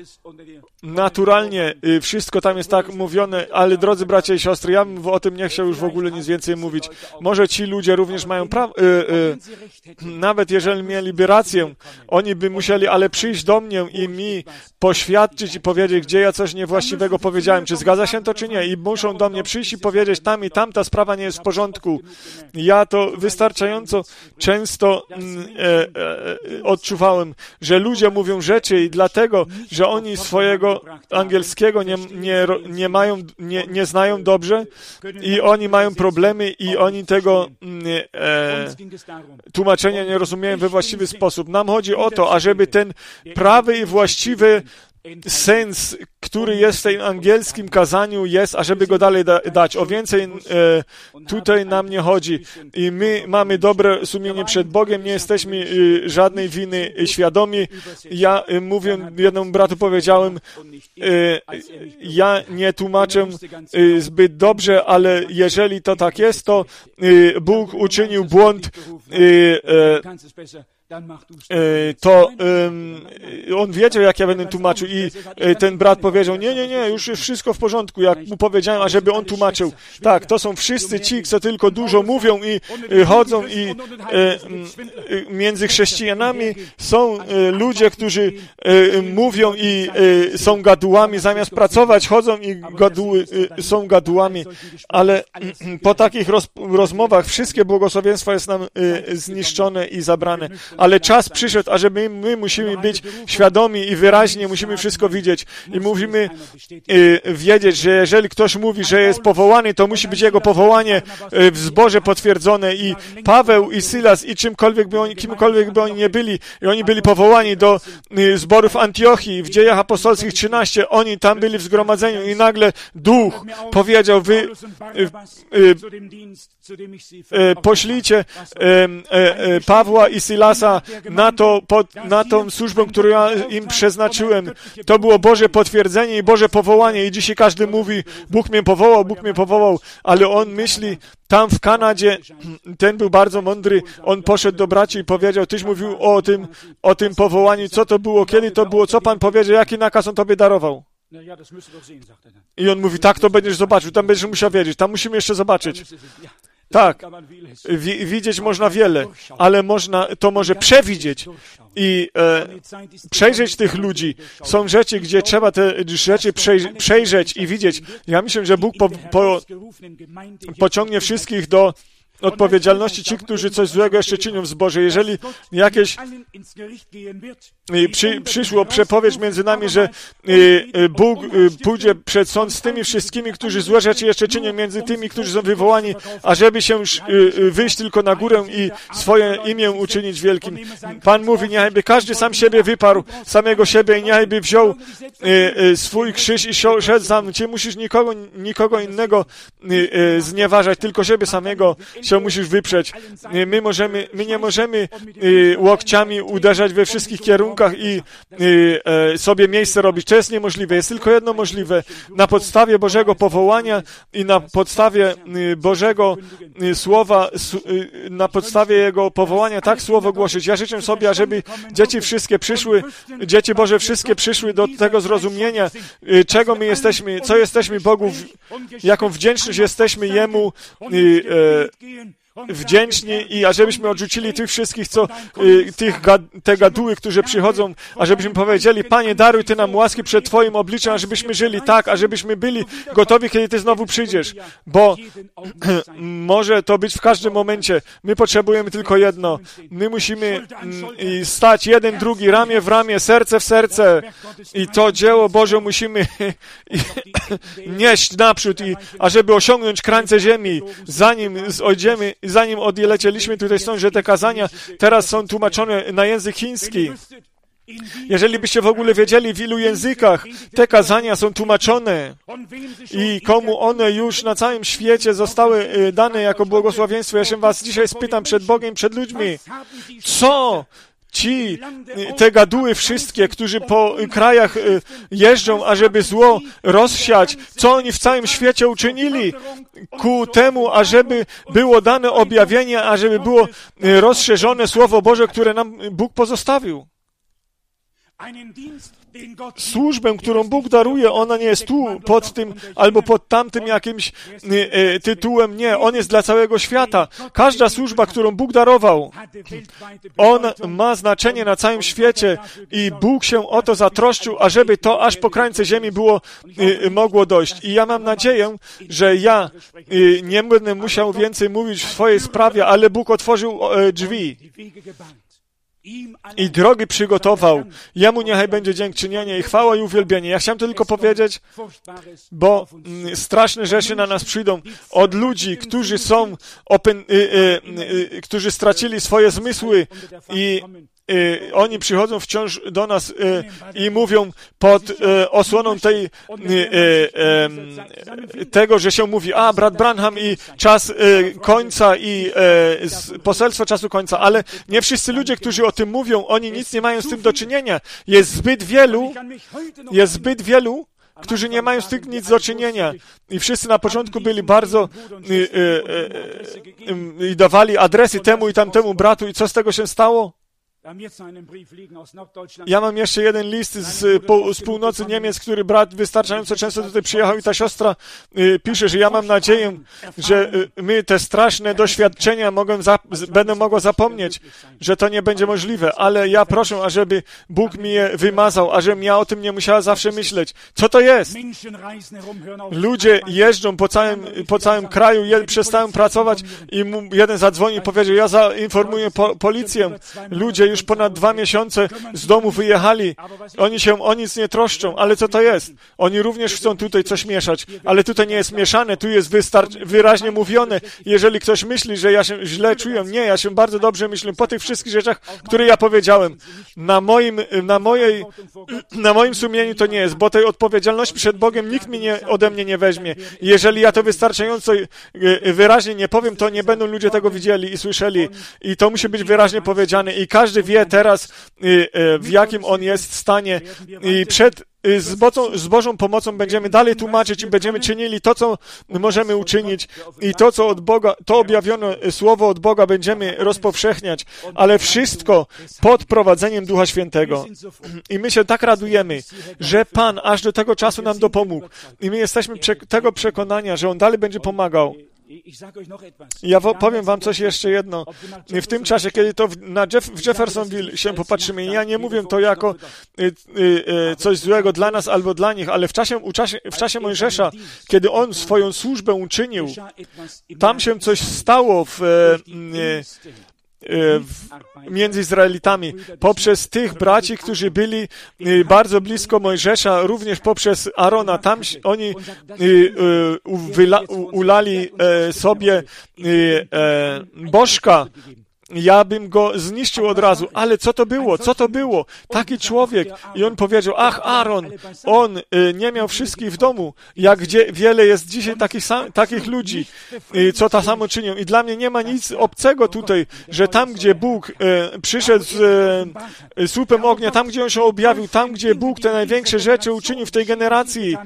Naturalnie wszystko tam jest tak mówione, ale drodzy bracia i siostry, ja bym o tym nie chciał już w ogóle nic więcej mówić. Może ci ludzie również mają prawo, y, y, nawet jeżeli mieliby rację, oni by musieli, ale przyjść do mnie i mi poświadczyć i powiedzieć, gdzie ja coś niewłaściwego powiedziałem, czy zgadza się to, czy nie. I muszą do mnie przyjść i powiedzieć, tam i tam ta sprawa nie jest w porządku. Ja to wystarczająco często mm, e, e, odczuwałem, że ludzie mówią rzeczy i dlatego, że oni swojego angielskiego nie, nie, nie mają, nie, nie znają dobrze i oni mają problemy i oni tego e, tłumaczenia nie rozumieją we właściwy sposób. Nam chodzi o to, ażeby ten prawy i właściwy sens, który jest w tym angielskim kazaniu jest, ażeby go dalej da, dać. O więcej e, tutaj nam nie chodzi. I my mamy dobre sumienie przed Bogiem, nie jesteśmy e, żadnej winy świadomi. Ja e, mówię, jednemu bratu powiedziałem, e, ja nie tłumaczę e, zbyt dobrze, ale jeżeli to tak jest, to e, Bóg uczynił błąd, e, e, to um, on wiedział, jak ja będę tłumaczył i ten brat powiedział, nie, nie, nie, już jest wszystko w porządku, jak mu powiedziałem, ażeby on tłumaczył. Tak, to są wszyscy ci, co tylko dużo mówią i e, chodzą i e, e, między chrześcijanami są e, ludzie, którzy e, mówią i e, są gadułami, zamiast pracować, chodzą i gaduły, e, są gadułami, ale e, po takich roz, rozmowach wszystkie błogosławieństwa jest nam e, zniszczone i zabrane. Ale czas przyszedł, a że my, my musimy być świadomi i wyraźnie musimy wszystko widzieć i musimy y, wiedzieć, że jeżeli ktoś mówi, że jest powołany, to musi być jego powołanie y, w zborze potwierdzone i Paweł i Sylas i czymkolwiek by oni, kimkolwiek by oni nie byli i oni byli powołani do y, zborów Antiochii w Dziejach Apostolskich trzynaście, oni tam byli w zgromadzeniu i nagle Duch powiedział, wy y, y, y, poślijcie y, y, y, Pawła i Sylasa na, to, pod, na tą służbę, którą ja im przeznaczyłem. To było Boże potwierdzenie i Boże powołanie i dzisiaj każdy mówi, Bóg mnie powołał, Bóg mnie powołał, ale on myśli, tam w Kanadzie, ten był bardzo mądry, on poszedł do braci i powiedział, tyś mówił o tym, o tym powołaniu, co to było, kiedy to było, co Pan powiedział, jaki nakaz on tobie darował. I on mówi, tak, to będziesz zobaczył, tam będziesz musiał wiedzieć, tam musimy jeszcze zobaczyć. Tak, wi- widzieć można wiele, ale można, to może przewidzieć i e, przejrzeć tych ludzi. Są rzeczy, gdzie trzeba te rzeczy przej- przejrzeć i widzieć. Ja myślę, że Bóg po, po, pociągnie wszystkich do odpowiedzialności ci, którzy coś złego jeszcze czynią w zborze. Jeżeli jakieś przy, przyszło przepowiedź między nami, że Bóg pójdzie przed sąd z tymi wszystkimi, którzy złe rzeczy jeszcze czynią, między tymi, którzy są wywołani, ażeby się wyjść tylko na górę i swoje imię uczynić wielkim. Pan mówi, niechajby każdy sam siebie wyparł, samego siebie i niechajby wziął swój krzyż i szedł za mną. Cię musisz nikogo, nikogo innego znieważać, tylko siebie samego się musisz wyprzeć. My możemy, my nie możemy łokciami uderzać we wszystkich kierunkach i sobie miejsce robić. To jest niemożliwe. Jest tylko jedno możliwe. Na podstawie Bożego powołania i na podstawie Bożego Słowa, na podstawie Jego powołania tak Słowo głosić. Ja życzę sobie, ażeby dzieci wszystkie przyszły, dzieci Boże wszystkie przyszły do tego zrozumienia, czego my jesteśmy, co jesteśmy Bogu, jaką wdzięczność jesteśmy Jemu wdzięczni i ażebyśmy odrzucili tych wszystkich, co y, tych gad, te gaduły, którzy przychodzą, ażebyśmy powiedzieli, Panie, daruj Ty nam łaski przed Twoim obliczem, ażebyśmy żyli tak, ażebyśmy byli gotowi, kiedy Ty znowu przyjdziesz, bo może to być w każdym momencie. My potrzebujemy tylko jedno. My musimy y, stać jeden, drugi, ramię w ramię, serce w serce i to dzieło Boże musimy nieść naprzód i ażeby osiągnąć krańce ziemi, zanim ojdziemy zanim odlecieliśmy tutaj stąd, że te kazania teraz są tłumaczone na język chiński. Jeżeli byście w ogóle wiedzieli, w ilu językach te kazania są tłumaczone i komu one już na całym świecie zostały dane jako błogosławieństwo, ja się was dzisiaj spytam przed Bogiem, przed ludźmi, co ci, te gaduły wszystkie, którzy po krajach jeżdżą, ażeby zło rozsiać, co oni w całym świecie uczynili ku temu, ażeby było dane objawienie, ażeby było rozszerzone Słowo Boże, które nam Bóg pozostawił. Służbę, którą Bóg daruje, ona nie jest tu pod tym albo pod tamtym jakimś y, y, tytułem. Nie, on jest dla całego świata. Każda służba, którą Bóg darował, on ma znaczenie na całym świecie i Bóg się o to zatroszczył, ażeby to aż po krańce ziemi było y, mogło dojść. I ja mam nadzieję, że ja y, nie będę musiał więcej mówić w swojej sprawie, ale Bóg otworzył y, drzwi i drogi przygotował. Jemu niechaj będzie dziękczynienie i chwała i uwielbienie. Ja chciałem tylko powiedzieć, bo mm, straszne rzeczy na nas przyjdą od ludzi, którzy są, open, y, y, y, y, którzy stracili swoje zmysły i Y, oni przychodzą wciąż do nas y, i mówią pod y, osłoną tej, y, y, y, tego, że się mówi, a brat Branham i czas y, końca i y, poselstwo czasu końca, ale nie wszyscy ludzie, którzy o tym mówią, oni nic nie mają z tym do czynienia. Jest zbyt wielu, jest zbyt wielu, którzy nie mają z tym nic do czynienia. I wszyscy na początku byli bardzo i y, y, y, y, dawali adresy temu i tamtemu bratu i co z tego się stało? Ja mam jeszcze jeden list z, po, z północy Niemiec, który brat wystarczająco często tutaj przyjechał i ta siostra y, pisze, że ja mam nadzieję, że y, my te straszne doświadczenia mogę za, będę mogła zapomnieć, że to nie będzie możliwe, ale ja proszę, ażeby Bóg mi je wymazał, ażebym ja o tym nie musiała zawsze myśleć. Co to jest? Ludzie jeżdżą po całym, po całym kraju, je, przestają pracować i mu jeden zadzwonił i powiedział, ja zainformuję po, policję. Ludzie już ponad dwa miesiące z domu wyjechali. Oni się o nic nie troszczą, ale co to jest? Oni również chcą tutaj coś mieszać, ale tutaj nie jest mieszane, tu jest wystarcz- wyraźnie mówione. Jeżeli ktoś myśli, że ja się źle czuję, nie, ja się bardzo dobrze myślę po tych wszystkich rzeczach, które ja powiedziałem. Na moim, na mojej, na moim sumieniu to nie jest, bo tej odpowiedzialności przed Bogiem nikt mi nie, ode mnie nie weźmie. Jeżeli ja to wystarczająco wyraźnie nie powiem, to nie będą ludzie tego widzieli i słyszeli. I to musi być wyraźnie powiedziane i każdy wie teraz, w jakim on jest stanie i przed z, Bożą, z Bożą pomocą będziemy dalej tłumaczyć i będziemy czynili to, co możemy uczynić i to, co od Boga, to objawione słowo od Boga będziemy rozpowszechniać, ale wszystko pod prowadzeniem Ducha Świętego. I my się tak radujemy, że Pan aż do tego czasu nam dopomógł. I my jesteśmy prze- tego przekonania, że On dalej będzie pomagał. Ja powiem wam coś jeszcze jedno. W tym czasie, kiedy to w, na Jeff, w Jeffersonville się popatrzymy, ja nie mówię to jako y, y, y, coś złego dla nas albo dla nich, ale w czasie, u czasie, w czasie Mojżesza, kiedy on swoją służbę uczynił, tam się coś stało w, y, między Izraelitami, poprzez tych braci, którzy byli bardzo blisko Mojżesza, również poprzez Arona. Tam oni ulali sobie bożka. Ja bym go zniszczył od razu, ale co to było? Co to było? Taki człowiek. I on powiedział, ach, Aaron, on y, nie miał wszystkich w domu, jak gdzie wiele jest dzisiaj takich, sam, takich ludzi, y, co to samo czynią. I dla mnie nie ma nic obcego tutaj, że tam, gdzie Bóg y, przyszedł z y, słupem ognia, tam, gdzie on się objawił, tam, gdzie Bóg te największe rzeczy uczynił w tej generacji,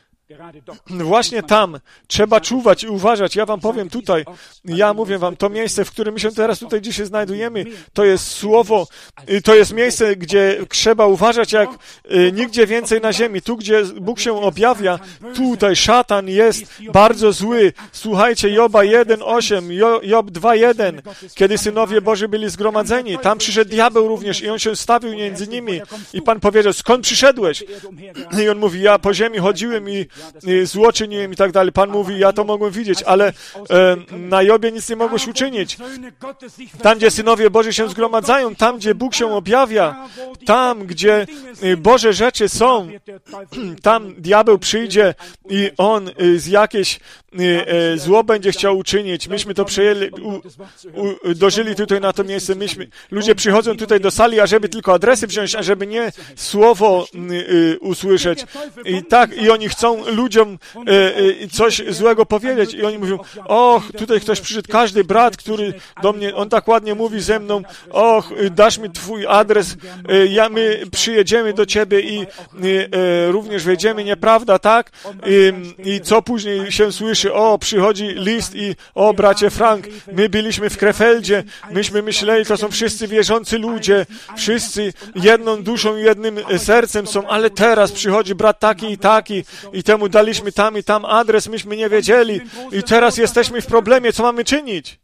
właśnie tam trzeba czuwać i uważać. Ja wam powiem tutaj, ja mówię wam, to miejsce, w którym my się teraz tutaj dzisiaj znajdujemy, to jest słowo, to jest miejsce, gdzie trzeba uważać jak nigdzie więcej na ziemi. Tu, gdzie Bóg się objawia, tutaj szatan jest bardzo zły. Słuchajcie, Joba jeden osiem, Job dwa jeden, kiedy synowie Boży byli zgromadzeni, tam przyszedł diabeł również i on się stawił między nimi i Pan powiedział, skąd przyszedłeś? I on mówi, ja po ziemi chodziłem i zło czyniłem i tak dalej. Pan mówi, ja to mogłem widzieć, ale e, na Jobie nic nie mogłeś uczynić. Tam, gdzie synowie Boży się zgromadzają, tam, gdzie Bóg się objawia, tam, gdzie Boże rzeczy są, tam diabeł przyjdzie i on z jakieś e, zło będzie chciał uczynić. Myśmy to przejęli, u, u, dożyli tutaj na to miejsce. Myśmy, ludzie przychodzą tutaj do sali, ażeby tylko adresy wziąć, ażeby nie słowo y, usłyszeć. I tak, i oni chcą ludziom e, e, coś złego powiedzieć i oni mówią, och, tutaj ktoś przyszedł, każdy brat, który do mnie, on tak ładnie mówi ze mną, och, dasz mi twój adres, e, ja, my przyjedziemy do ciebie i e, e, również wejdziemy, nieprawda, tak? I, I co później się słyszy, o, przychodzi list i o, bracie Frank, my byliśmy w Krefeldzie, myśmy myśleli, to są wszyscy wierzący ludzie, wszyscy jedną duszą, jednym sercem są, ale teraz przychodzi brat taki i taki i temu daliśmy tam i tam adres, myśmy nie wiedzieli i teraz jesteśmy w problemie, co mamy czynić?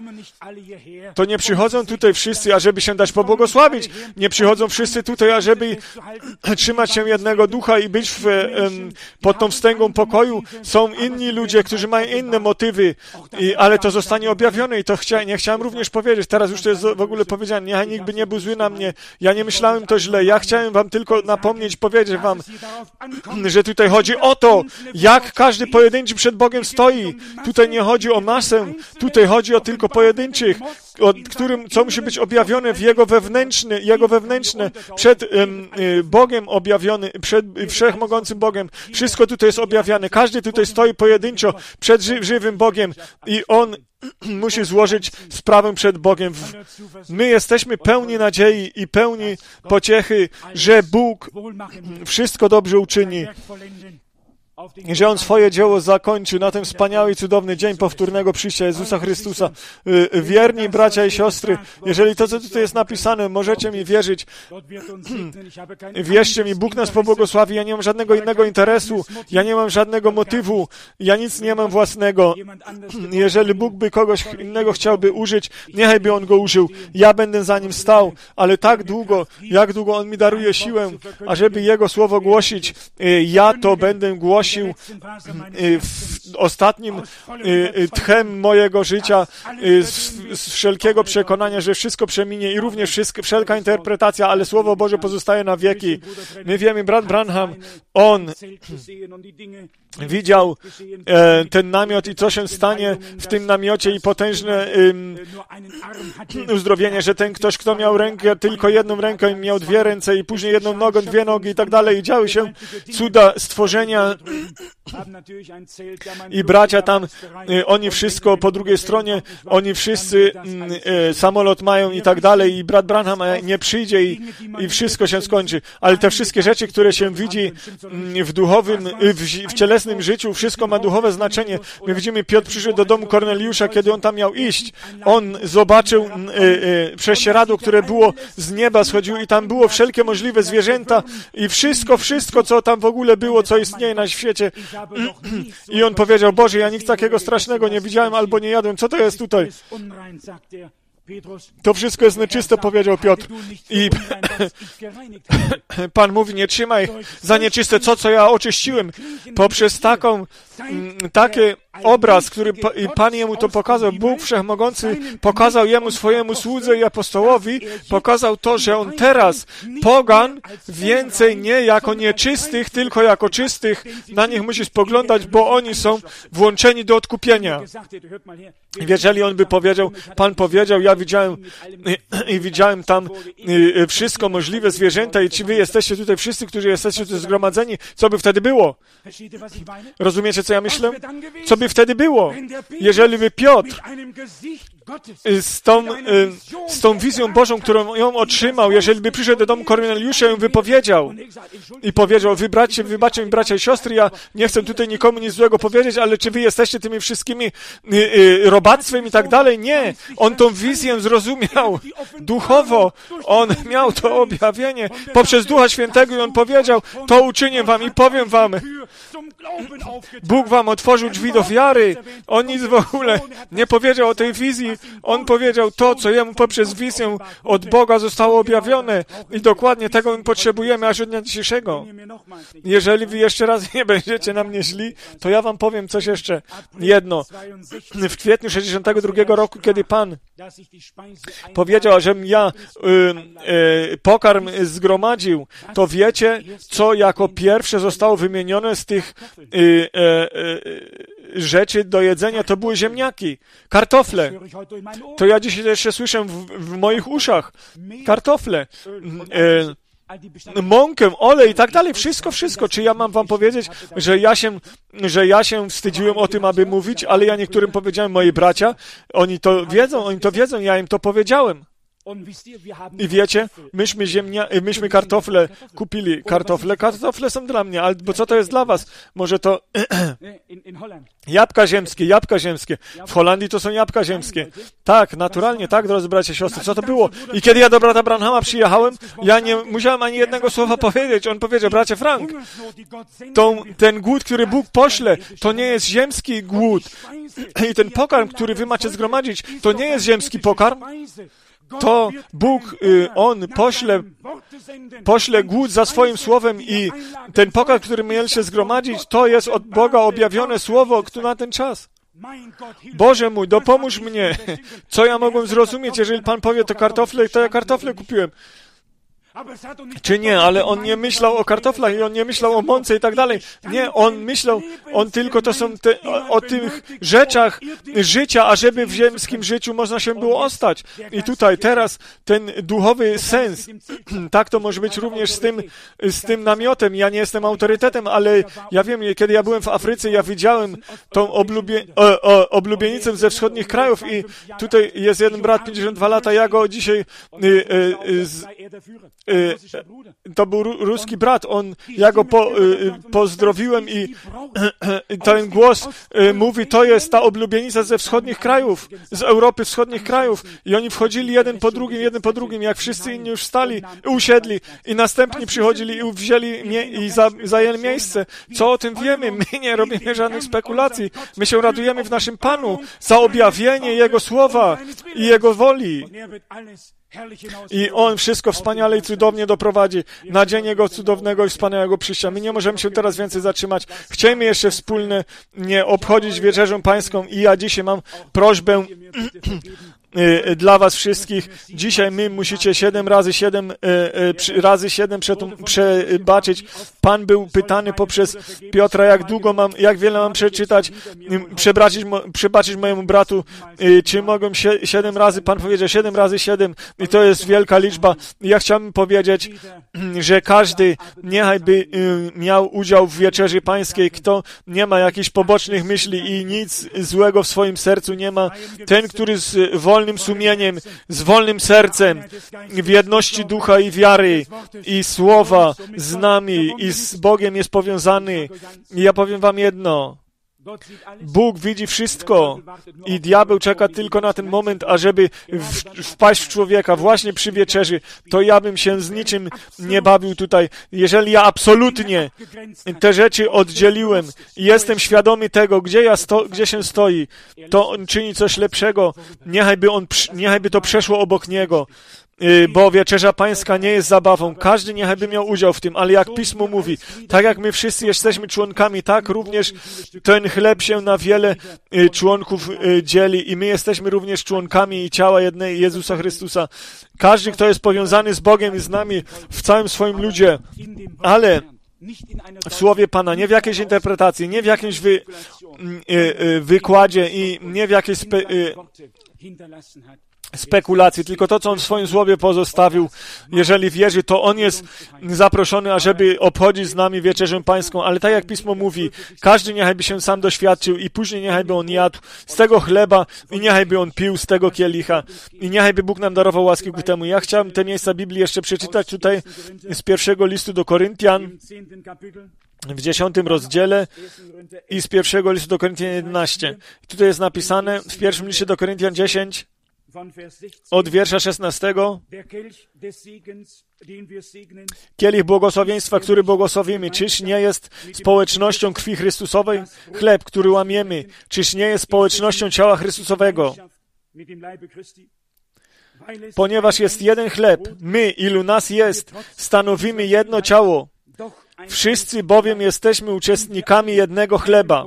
To nie przychodzą tutaj wszyscy, ażeby się dać pobłogosławić. Nie przychodzą wszyscy tutaj, ażeby trzymać się jednego ducha i być w, um, pod tą wstęgą pokoju. Są inni ludzie, którzy mają inne motywy, i, ale to zostanie objawione i to chcia, nie chciałem również powiedzieć. Teraz już to jest w ogóle powiedziane. Nie, nikt by nie był zły na mnie. Ja nie myślałem to źle. Ja chciałem wam tylko napomnieć, powiedzieć wam, że tutaj chodzi o to, jak każdy pojedynczy przed Bogiem stoi. Tutaj nie chodzi o masę, tutaj chodzi o tylko pojedynczych, o którym, co musi być objawione w Jego wewnętrzne, Jego wewnętrzne, przed um, Bogiem objawiony, przed Wszechmogącym Bogiem. Wszystko tutaj jest objawiane. Każdy tutaj stoi pojedynczo przed ży żywym Bogiem i On musi złożyć sprawę przed Bogiem. My jesteśmy pełni nadziei i pełni pociechy, że Bóg wszystko dobrze uczyni. I że On swoje dzieło zakończy na ten wspaniały i cudowny dzień powtórnego przyjścia Jezusa Chrystusa. Wierni bracia i siostry, jeżeli to, co tutaj jest napisane, możecie mi wierzyć, wierzcie mi, Bóg nas pobłogosławi, ja nie mam żadnego innego interesu, ja nie mam żadnego motywu, ja nic nie mam własnego. Jeżeli Bóg by kogoś innego chciałby użyć, niechaj by On go użył. Ja będę za Nim stał, ale tak długo, jak długo On mi daruje siłę, ażeby Jego słowo głosić, ja to będę głosił w ostatnim tchem mojego życia z wszelkiego przekonania, że wszystko przeminie i również wszystko, wszelka interpretacja, ale Słowo Boże pozostaje na wieki. My wiemy, brat Branham, on widział e, ten namiot i co się stanie w tym namiocie i potężne um, uzdrowienie, że ten ktoś, kto miał rękę, tylko jedną rękę, miał dwie ręce i później jedną nogę, dwie nogi i tak dalej. I działy się cuda stworzenia i bracia tam, e, oni wszystko po drugiej stronie, oni wszyscy e, samolot mają i tak dalej i brat Branham nie przyjdzie i, i wszystko się skończy. Ale te wszystkie rzeczy, które się widzi w duchowym, w, w cielesnym życiu, wszystko ma duchowe znaczenie. My widzimy, Piotr przyszedł do domu Korneliusza, kiedy on tam miał iść. On zobaczył e, e, prześcieradło, które było z nieba, schodziło i tam było wszelkie możliwe zwierzęta i wszystko, wszystko, co tam w ogóle było, co istnieje na świecie. I on powiedział, Boże, ja nic takiego strasznego nie widziałem albo nie jadłem. Co to jest tutaj? To wszystko jest nieczyste, powiedział Piotr. I Pan mówi, nie trzymaj za nieczyste co, co ja oczyściłem. Poprzez taką, taki obraz, który Pan jemu to pokazał, Bóg Wszechmogący pokazał jemu, swojemu słudze i apostołowi, pokazał to, że on teraz, pogan, więcej nie jako nieczystych, tylko jako czystych, na nich musi spoglądać, bo oni są włączeni do odkupienia. Jeżeli on by powiedział, Pan powiedział, ja widziałem i, i widziałem tam i, wszystko możliwe zwierzęta i czy wy jesteście tutaj wszyscy, którzy jesteście tu zgromadzeni, co by wtedy było? Rozumiecie, co ja myślę? Co by wtedy było, jeżeli by Piotr z tą, z tą wizją Bożą, którą ją otrzymał, jeżeli by przyszedł do domu Korneliusza i ją wypowiedział i powiedział, wy bracie, wybaczcie mi bracia i siostry, ja nie chcę tutaj nikomu nic złego powiedzieć, ale czy wy jesteście tymi wszystkimi robactwem i tak dalej? Nie. On tą wizję zrozumiał duchowo. On miał to objawienie poprzez Ducha Świętego i on powiedział, to uczynię wam i powiem wam. Bóg wam otworzył drzwi do wiary. On nic w ogóle nie powiedział o tej wizji. On powiedział to, co jemu poprzez wizję od Boga zostało objawione. I dokładnie tego my potrzebujemy aż od dnia dzisiejszego. Jeżeli wy jeszcze raz nie będziecie na mnie źli, to ja wam powiem coś jeszcze. Jedno. W kwietniu sześćdziesiątego drugiego roku, kiedy Pan powiedział, żebym ja y, y, pokarm zgromadził, to wiecie, co jako pierwsze zostało wymienione z tych y, y, y, rzeczy do jedzenia, to były ziemniaki, kartofle. To ja dzisiaj jeszcze słyszę w, w moich uszach. Kartofle, e, mąkę, olej i tak dalej. Wszystko, wszystko. Czy ja mam wam powiedzieć, że ja się, że ja się wstydziłem o tym, aby mówić, ale ja niektórym powiedziałem, moi bracia, oni to wiedzą, oni to wiedzą, ja im to powiedziałem. I wiecie, myśmy, ziemnia, myśmy kartofle kupili. Kartofle, kartofle są dla mnie, ale bo co to jest dla was? Może to jabłka ziemskie, jabłka ziemskie. W Holandii to są jabłka ziemskie. Tak, naturalnie, tak, drodzy bracia i siostry. Co to było? I kiedy ja do brata Branhama przyjechałem, ja nie musiałem ani jednego słowa powiedzieć. On powiedział, bracie Frank, tą, ten głód, który Bóg pośle, to nie jest ziemski głód. I ten pokarm, który wy macie zgromadzić, to nie jest ziemski pokarm. To Bóg, y, On pośle, pośle głód za swoim słowem i ten pokarm, który mieliście zgromadzić, to jest od Boga objawione słowo na ten czas. Boże mój, dopomóż mnie. Co ja mogłem zrozumieć, jeżeli Pan powie to kartofle, to ja kartofle kupiłem. Czy nie, ale on nie myślał o kartoflach i on nie myślał o mące i tak dalej. Nie, on myślał, on tylko to są te, o, o tych rzeczach życia, ażeby w ziemskim życiu można się było ostać. I tutaj teraz ten duchowy sens, tak to może być również z tym, z tym namiotem. Ja nie jestem autorytetem, ale ja wiem, kiedy ja byłem w Afryce, ja widziałem tą oblubie, o, o, oblubienicę ze wschodnich krajów i tutaj jest jeden brat, pięćdziesiąt dwa lata, ja go dzisiaj y, y, z, to był ruski brat, on, ja go po, y, pozdrowiłem i y, ten głos y, mówi, to jest ta oblubienica ze wschodnich krajów, z Europy wschodnich krajów i oni wchodzili jeden po drugim, jeden po drugim, jak wszyscy inni już wstali, usiedli i następni przychodzili i wzięli mie- i za, zajęli miejsce. Co o tym wiemy? My nie robimy żadnych spekulacji. My się radujemy w naszym Panu za objawienie Jego słowa i Jego woli. I On wszystko wspaniale i cudownie doprowadzi na dzień Jego cudownego i wspaniałego przyjścia. My nie możemy się teraz więcej zatrzymać. Chcemy jeszcze wspólnie nie obchodzić wieczerzą pańską i ja dzisiaj mam prośbę dla was wszystkich. Dzisiaj my musicie siedem razy siedem razy siedem przebaczyć. Pan był pytany poprzez Piotra, jak długo mam, jak wiele mam przeczytać, przebaczyć, przebaczyć mojemu bratu, czy mogę siedem razy, Pan powiedział siedem razy siedem i to jest wielka liczba. Ja chciałbym powiedzieć, że każdy niechaj by miał udział w wieczerzy pańskiej, kto nie ma jakichś pobocznych myśli i nic złego w swoim sercu nie ma. Ten, który z wolnym sumieniem, z wolnym sercem, w jedności ducha i wiary i słowa z nami i z Bogiem jest powiązany. I ja powiem wam jedno. Bóg widzi wszystko i diabeł czeka tylko na ten moment, ażeby w, wpaść w człowieka właśnie przy wieczerzy. To ja bym się z niczym nie bawił tutaj. Jeżeli ja absolutnie te rzeczy oddzieliłem i jestem świadomy tego, gdzie ja sto, gdzie się stoi, to on czyni coś lepszego. Niechajby, on, niechajby to przeszło obok niego. Bo wieczerza pańska nie jest zabawą. Każdy niechajby miał udział w tym, ale jak Pismo mówi, tak jak my wszyscy jesteśmy członkami, tak również ten chleb się na wiele członków dzieli i my jesteśmy również członkami i ciała jednej Jezusa Chrystusa. Każdy, kto jest powiązany z Bogiem i z nami w całym swoim ludzie, ale w Słowie Pana, nie w jakiejś interpretacji, nie w jakimś wy, wykładzie i nie w jakiejś spe, spekulacji, tylko to, co On w swoim Słowie pozostawił. Jeżeli wierzy, to On jest zaproszony, ażeby obchodzić z nami wieczerzę pańską, ale tak jak Pismo mówi, każdy niechajby się sam doświadczył i później niechajby on jadł z tego chleba i niechajby on pił z tego kielicha i niechajby Bóg nam darował łaski ku temu. Ja chciałem te miejsca Biblii jeszcze przeczytać tutaj z pierwszego listu do Koryntian w dziesiątym rozdziale i z pierwszego listu do Koryntian jedenaście. Tutaj jest napisane w pierwszym liście do Koryntian dziesięć od wiersza szesnastego. Kielich błogosławieństwa, który błogosławimy, czyż nie jest społecznością krwi Chrystusowej? Chleb, który łamiemy, czyż nie jest społecznością ciała Chrystusowego? Ponieważ jest jeden chleb, my, ilu nas jest, stanowimy jedno ciało. Wszyscy bowiem jesteśmy uczestnikami jednego chleba.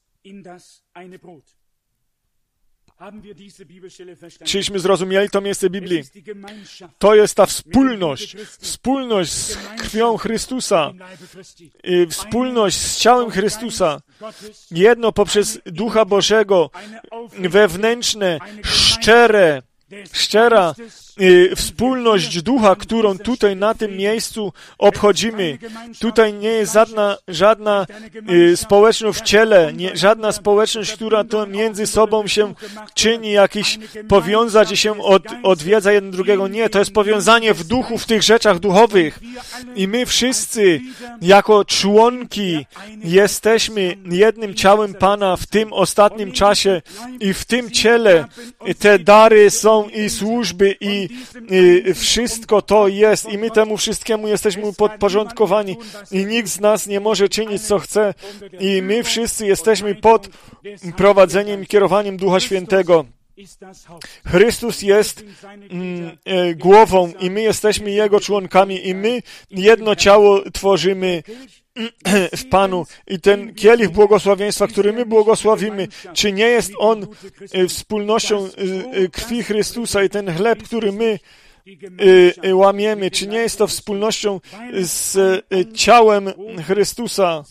Czyśmy zrozumieli to miejsce Biblii? To jest ta wspólność, wspólność z krwią Chrystusa, wspólność z ciałem Chrystusa. Jedno poprzez Ducha Bożego, wewnętrzne, szczere, szczera y, wspólność Ducha, którą tutaj na tym miejscu obchodzimy. Tutaj nie jest żadna, żadna y, społeczność w ciele, nie, żadna społeczność, która to między sobą się czyni, jakiś powiązać i się od, odwiedza jeden drugiego. Nie, to jest powiązanie w duchu, w tych rzeczach duchowych. I my wszyscy, jako członki, jesteśmy jednym ciałem Pana w tym ostatnim czasie i w tym ciele te dary są i służby i, i wszystko to jest i my temu wszystkiemu jesteśmy podporządkowani i nikt z nas nie może czynić, co chce i my wszyscy jesteśmy pod prowadzeniem i kierowaniem Ducha Świętego. Chrystus jest mm, e, głową i my jesteśmy Jego członkami i my jedno ciało tworzymy w Panu. I ten kielich błogosławieństwa, który my błogosławimy, czy nie jest on wspólnością krwi Chrystusa i ten chleb, który my łamiemy, czy nie jest to wspólnością z ciałem Chrystusa?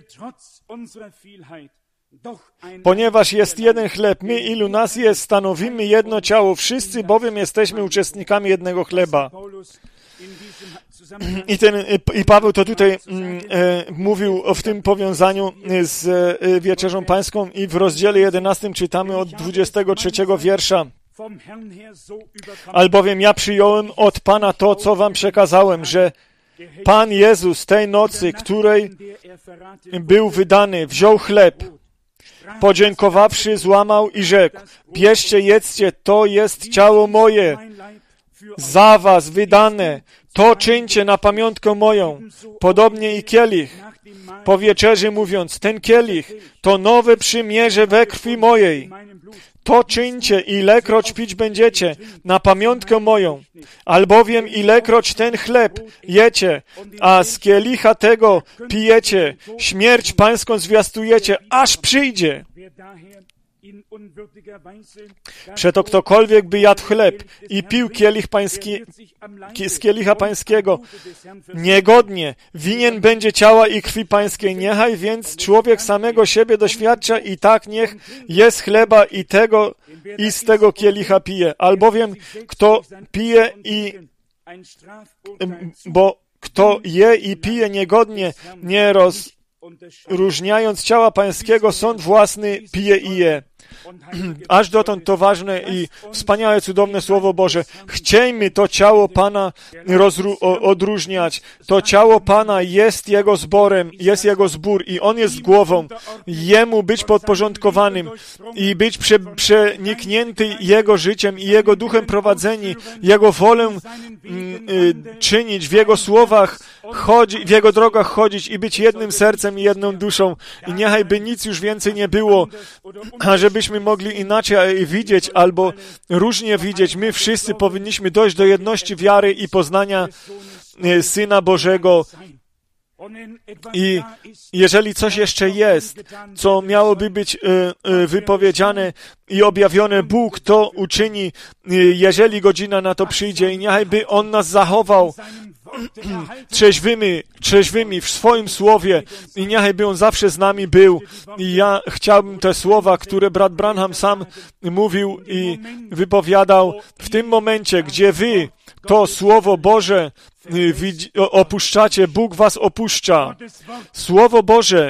Ponieważ jest jeden chleb, my ilu nas jest, stanowimy jedno ciało, wszyscy bowiem jesteśmy uczestnikami jednego chleba. I, ten, I Paweł to tutaj e, mówił w tym powiązaniu z e, Wieczerzą Pańską i w rozdziale jedenastym czytamy od dwudziestego trzeciego wiersza. Albowiem ja przyjąłem od Pana to, co wam przekazałem, że Pan Jezus tej nocy, której był wydany, wziął chleb, podziękowawszy, złamał i rzekł: bierzcie, jedzcie, to jest ciało moje, za was wydane, to czyńcie na pamiątkę moją. Podobnie i kielich, po wieczerzy mówiąc, ten kielich to nowe przymierze we krwi mojej. To czyńcie, ilekroć pić będziecie, na pamiątkę moją. Albowiem ilekroć ten chleb jecie, a z kielicha tego pijecie, śmierć pańską zwiastujecie, aż przyjdzie. Przeto ktokolwiek by jadł chleb i pił kielich pański, z kielicha pańskiego niegodnie, winien będzie ciała i krwi pańskiej. Niechaj więc człowiek samego siebie doświadcza i tak niech jest chleba i tego i z tego kielicha pije. Albowiem kto pije i bo kto je i pije niegodnie, nie rozróżniając ciała pańskiego, sąd własny pije i je. Aż dotąd to ważne i wspaniałe, cudowne Słowo Boże. Chciejmy to ciało Pana rozru- odróżniać. To ciało Pana jest Jego zborem, jest Jego zbór i On jest głową. Jemu być podporządkowanym i być prze- przeniknięty Jego życiem i Jego duchem prowadzeni, Jego wolę mm, y, czynić, w Jego słowach chodzi, w Jego drogach chodzić i być jednym sercem i jedną duszą. I niechaj by nic już więcej nie było, a żebyśmy mogli inaczej widzieć albo różnie widzieć. My wszyscy powinniśmy dojść do jedności wiary i poznania Syna Bożego. I jeżeli coś jeszcze jest, co miałoby być wypowiedziane i objawione, Bóg to uczyni, jeżeli godzina na to przyjdzie i niechaj On nas zachował trzeźwymi, trzeźwymi w swoim słowie i niechaj by On zawsze z nami był. I ja chciałbym te słowa, które brat Branham sam mówił i wypowiadał w tym momencie, gdzie wy to Słowo Boże opuszczacie, Bóg was opuszcza. Słowo Boże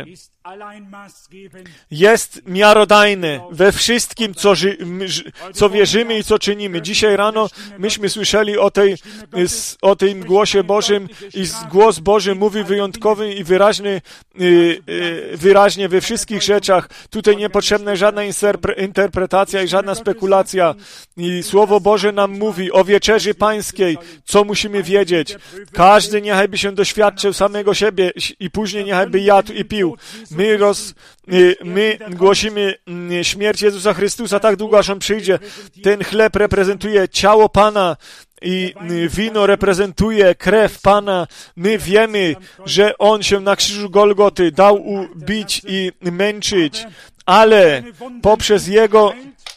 jest miarodajne we wszystkim, co, ży, co wierzymy i co czynimy. Dzisiaj rano myśmy słyszeli o, tej, o tym głosie Bożym i głos Boży mówi wyjątkowy i wyraźny, wyraźnie we wszystkich rzeczach. Tutaj niepotrzebna żadna interpretacja i żadna spekulacja. I Słowo Boże nam mówi o wieczerzy pańskiej, co musimy wiedzieć. Każdy niechaj by się doświadczył samego siebie i później niechaj by jadł i pił. My, roz, my głosimy śmierć Jezusa Chrystusa tak długo, aż On przyjdzie. Ten chleb reprezentuje ciało Pana i wino reprezentuje krew Pana. My wiemy, że On się na krzyżu Golgoty dał bić i męczyć, ale poprzez Jego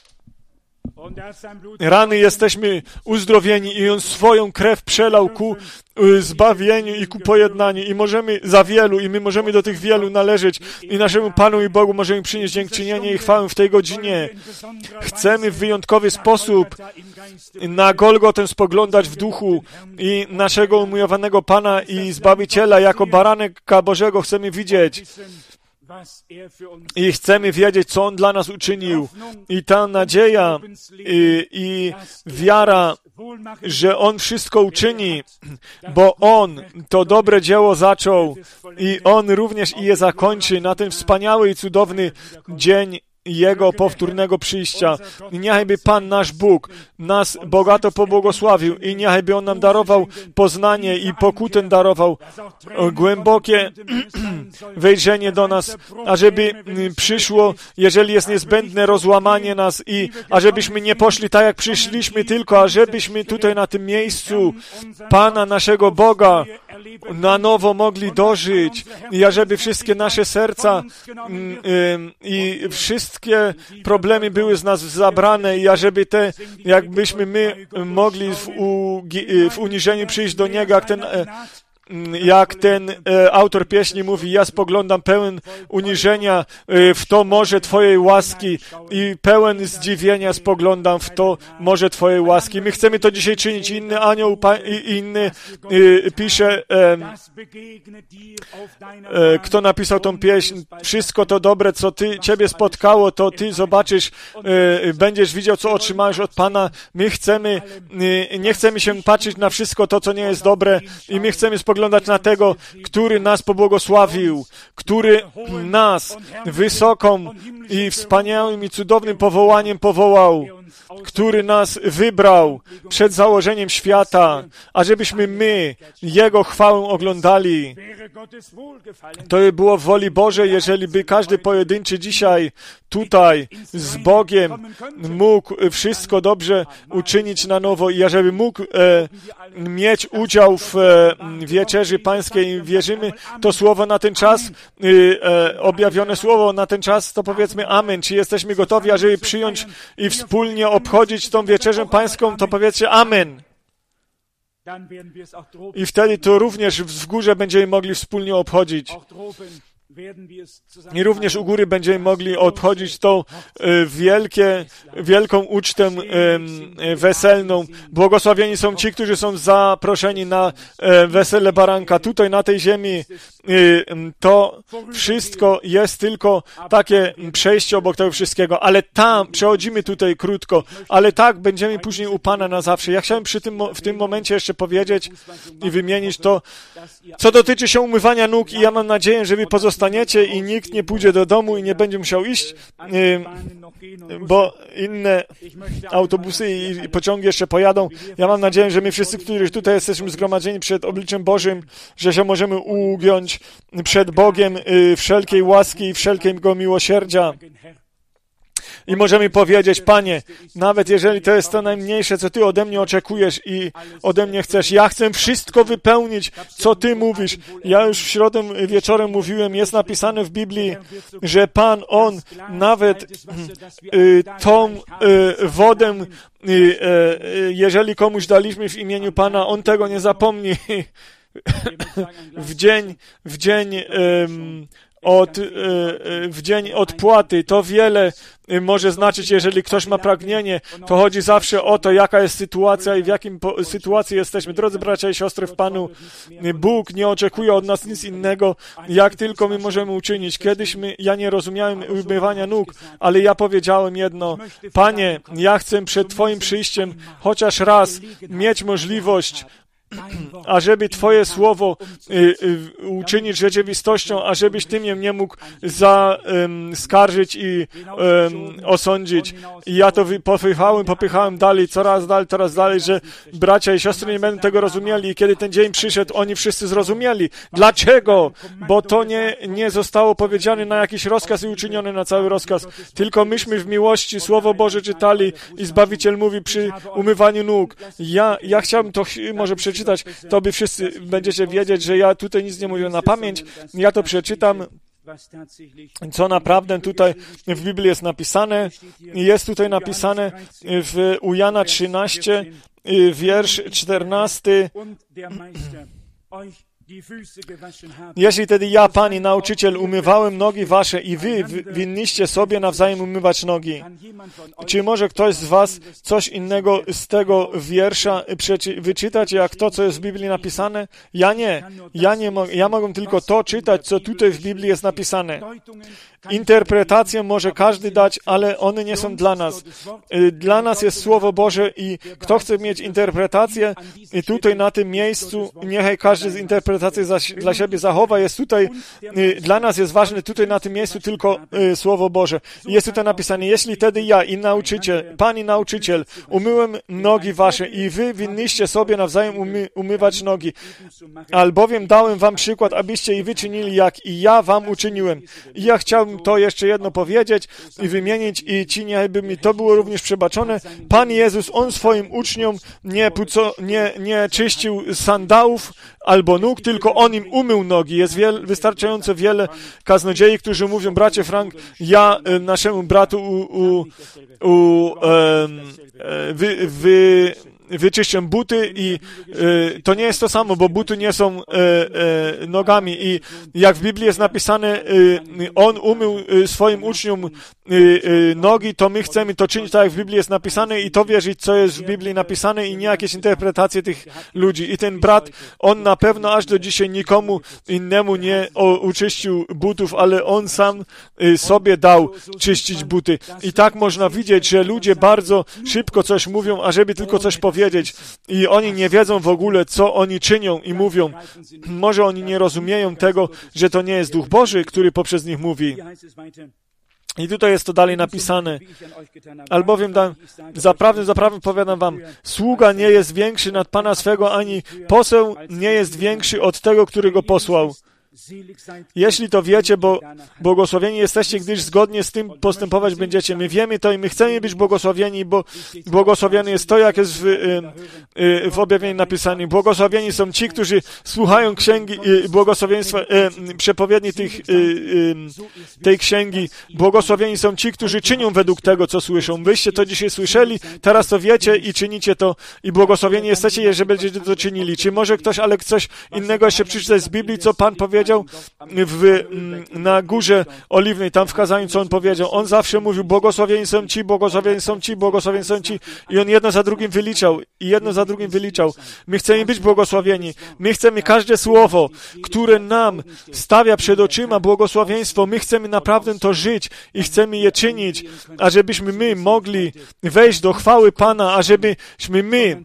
rany jesteśmy uzdrowieni i On swoją krew przelał ku zbawieniu i ku pojednaniu i możemy za wielu i my możemy do tych wielu należeć i naszemu Panu i Bogu możemy przynieść dziękczynienie i chwałę w tej godzinie. Chcemy w wyjątkowy sposób na Golgotę spoglądać w duchu i naszego umiłowanego Pana i Zbawiciela jako baranka Bożego chcemy widzieć. I chcemy wiedzieć, co On dla nas uczynił. I ta nadzieja i, i wiara, że On wszystko uczyni, bo On to dobre dzieło zaczął i On również i je zakończy na ten wspaniały i cudowny dzień Jego powtórnego przyjścia. I niechajby Pan nasz Bóg nas bogato pobłogosławił i niechajby On nam darował poznanie i pokutę darował głębokie wejrzenie do nas, ażeby przyszło, jeżeli jest niezbędne, rozłamanie nas i ażebyśmy nie poszli tak, jak przyszliśmy, tylko ażebyśmy tutaj na tym miejscu Pana naszego Boga na nowo mogli dożyć i ażeby wszystkie nasze serca i wszystkie problemy były z nas zabrane i ażeby te, jakbyśmy my mogli w, u, w uniżeniu przyjść do Niego, jak ten jak ten e, autor pieśni mówi, ja spoglądam pełen uniżenia e, w to morze Twojej łaski i pełen zdziwienia spoglądam w to morze Twojej łaski. My chcemy to dzisiaj czynić. Inny anioł, pa, i, inny e, pisze, e, e, kto napisał tą pieśń, wszystko to dobre, co ty, Ciebie spotkało, to Ty zobaczysz, e, będziesz widział, co otrzymałeś od Pana. My chcemy, e, nie chcemy się patrzeć na wszystko to, co nie jest dobre i my chcemy spoglądać oglądać na tego, który nas pobłogosławił, który nas wysoką i wspaniałym i cudownym powołaniem powołał, który nas wybrał przed założeniem świata, ażebyśmy my Jego chwałę oglądali. To by było w woli Bożej, jeżeli by każdy pojedynczy dzisiaj tutaj z Bogiem mógł wszystko dobrze uczynić na nowo i ażeby mógł e, mieć udział w e, wieczerzy pańskiej. Wierzymy to słowo na ten czas, e, e, objawione słowo na ten czas, to powiedzmy amen. Czy jesteśmy gotowi, ażeby przyjąć i wspólnie obchodzić tą wieczerzę pańską, to powiedzcie amen. I wtedy to również w górze będziemy mogli wspólnie obchodzić. I również u góry będziemy mogli obchodzić tą y, wielkie, wielką ucztę y, weselną. Błogosławieni są ci, którzy są zaproszeni na y, wesele baranka. Tutaj na tej ziemi y, to wszystko jest tylko takie przejście obok tego wszystkiego, ale tam przechodzimy tutaj krótko, ale tak będziemy później u Pana na zawsze. Ja chciałem przy tym, w tym momencie jeszcze powiedzieć i wymienić to, co dotyczy się umywania nóg i ja mam nadzieję, że wy pozostaniecie i nikt nie pójdzie do domu i nie będzie musiał iść, bo inne autobusy i pociągi jeszcze pojadą. Ja mam nadzieję, że my wszyscy, którzy tutaj jesteśmy zgromadzeni przed obliczem Bożym, że się możemy ugiąć przed Bogiem wszelkiej łaski i wszelkiego miłosierdzia. I możemy powiedzieć, Panie, nawet jeżeli to jest to najmniejsze, co Ty ode mnie oczekujesz i ode mnie chcesz, ja chcę wszystko wypełnić, co Ty mówisz. Ja już w środę wieczorem mówiłem, jest napisane w Biblii, że Pan, On nawet y, tą y, wodę, y, y, jeżeli komuś daliśmy w imieniu Pana, On tego nie zapomni. w dzień, w dzień y, Od, w dzień odpłaty. To wiele może znaczyć, jeżeli ktoś ma pragnienie. To chodzi zawsze o to, jaka jest sytuacja i w jakim po, sytuacji jesteśmy. Drodzy bracia i siostry w Panu, Bóg nie oczekuje od nas nic innego, jak tylko my możemy uczynić. Kiedyś my, ja nie rozumiałem umywania nóg, ale ja powiedziałem jedno. Panie, ja chcę przed Twoim przyjściem chociaż raz mieć możliwość, ażeby Twoje słowo y, y, uczynić rzeczywistością, ażebyś Ty mnie nie mógł zaskarżyć um, i um, osądzić. I ja to popychałem, popychałem dalej, coraz dalej, coraz dalej, że bracia i siostry nie będą tego rozumieli. I kiedy ten dzień przyszedł, oni wszyscy zrozumieli. Dlaczego? Bo to nie, nie zostało powiedziane na jakiś rozkaz i uczynione na cały rozkaz. Tylko myśmy w miłości Słowo Boże czytali i Zbawiciel mówi przy umywaniu nóg. Ja, ja chciałbym to może przeczytać, to by wszyscy będziecie wiedzieć, że ja tutaj nic nie mówię na pamięć. Ja to przeczytam, co naprawdę tutaj w Biblii jest napisane. Jest tutaj napisane w, u Jana trzynaście, wiersz czternasty. Jeśli tedy ja, Pani, nauczyciel, umywałem nogi wasze i wy winniście sobie nawzajem umywać nogi. Czy może ktoś z was coś innego z tego wiersza wyczytać, jak to, co jest w Biblii napisane? Ja nie. Ja nie mogę. Ja mogę tylko to czytać, co tutaj w Biblii jest napisane. Interpretację może każdy dać, ale one nie są dla nas. Dla nas jest Słowo Boże i kto chce mieć interpretację, i tutaj na tym miejscu, niechaj każdy z interpretacji za, dla siebie zachowa. Jest tutaj, dla nas jest ważne tutaj na tym miejscu tylko Słowo Boże. Jest tutaj napisane, jeśli tedy ja i nauczyciel, Pani nauczyciel, umyłem nogi wasze i wy winniście sobie nawzajem umy, umywać nogi. Albowiem dałem wam przykład, abyście i wy czynili, jak i ja wam uczyniłem. I ja chciałbym to jeszcze jedno powiedzieć i wymienić i ci niechby mi to było również przebaczone. Pan Jezus, On swoim uczniom nie, puco, nie, nie czyścił sandałów albo nóg, tylko On im umył nogi. Jest wiel, wystarczająco wiele kaznodziei, którzy mówią, bracie Frank, ja y, naszemu bratu u, u, u y, wy, wy wyczyszczę buty i y, to nie jest to samo, bo buty nie są y, y, nogami i jak w Biblii jest napisane, y, On umył y, swoim uczniom y, y, nogi, to my chcemy to czynić tak, jak w Biblii jest napisane i to wierzyć, co jest w Biblii napisane i nie jakieś interpretacje tych ludzi. I ten brat, on na pewno aż do dzisiaj nikomu innemu nie o, uczyścił butów, ale on sam y, sobie dał czyścić buty. I tak można widzieć, że ludzie bardzo szybko coś mówią, ażeby tylko coś powiedzieć. I oni nie wiedzą w ogóle, co oni czynią i mówią. Może oni nie rozumieją tego, że to nie jest Duch Boży, który poprzez nich mówi. I tutaj jest to dalej napisane. Albowiem dam, zaprawdę, zaprawdę powiadam wam, sługa nie jest większy nad Pana swego, ani poseł nie jest większy od tego, który go posłał. Jeśli to wiecie, bo błogosławieni jesteście, gdyż zgodnie z tym postępować będziecie. My wiemy to i my chcemy być błogosławieni, bo błogosławiony jest to, jak jest w, w objawieniu napisane. Błogosławieni są ci, którzy słuchają księgi, błogosławieństwa, przepowiedni tych, tej księgi. Błogosławieni są ci, którzy czynią według tego, co słyszą. Wyście to dzisiaj słyszeli, teraz to wiecie i czynicie to. I błogosławieni jesteście, jeżeli będziecie to czynili. Czy może ktoś, ale coś innego jeszcze przeczytać z Biblii, co Pan powiedział powiedział w, na Górze Oliwnej, tam w kazaniu, co on powiedział? On zawsze mówił, błogosławieni są ci, błogosławieni są ci, błogosławieni są ci. I on jedno za drugim wyliczał. I jedno za drugim wyliczał. My chcemy być błogosławieni. My chcemy każde słowo, które nam stawia przed oczyma błogosławieństwo. My chcemy naprawdę to żyć i chcemy je czynić, ażebyśmy my mogli wejść do chwały Pana, ażebyśmy my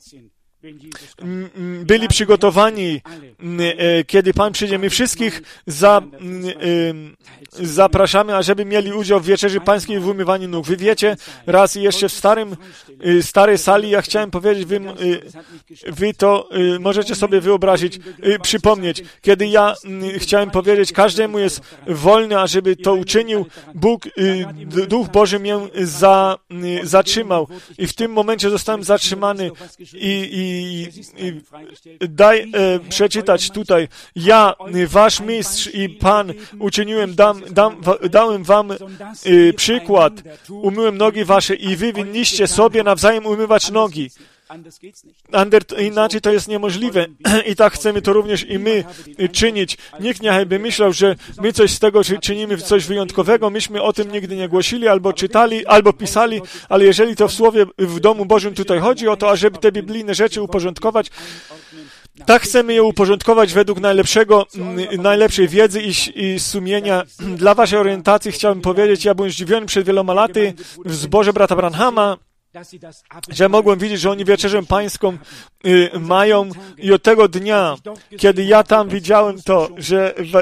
byli przygotowani, kiedy Pan przyjdzie. My wszystkich za, zapraszamy, ażeby mieli udział w Wieczerzy Pańskiej w umywaniu nóg. Wy wiecie, raz jeszcze w starym, starej sali, ja chciałem powiedzieć, wy, wy to możecie sobie wyobrazić, przypomnieć, kiedy ja chciałem powiedzieć, każdemu jest wolny, ażeby to uczynił, Bóg, Duch Boży mnie za, zatrzymał i w tym momencie zostałem zatrzymany i, i I, i daj e, przeczytać tutaj. Ja, wasz mistrz i Pan, uczyniłem, dam, dam, dałem wam e, przykład, umyłem nogi wasze i wy winniście sobie nawzajem umywać nogi. Ander, inaczej to jest niemożliwe. I tak chcemy to również i my czynić. Nikt niechby myślał, że my coś z tego czynimy, coś wyjątkowego. Myśmy o tym nigdy nie głosili, albo czytali, albo pisali, ale jeżeli to w Słowie, w Domu Bożym tutaj chodzi o to, ażeby te biblijne rzeczy uporządkować, tak chcemy je uporządkować według najlepszego, najlepszej wiedzy i, i sumienia. Dla waszej orientacji chciałbym powiedzieć, ja byłem zdziwiony przed wieloma laty w zborze brata Branhama, że mogłem widzieć, że oni Wieczerzę Pańską y, mają i od tego dnia, kiedy ja tam widziałem to, że, w,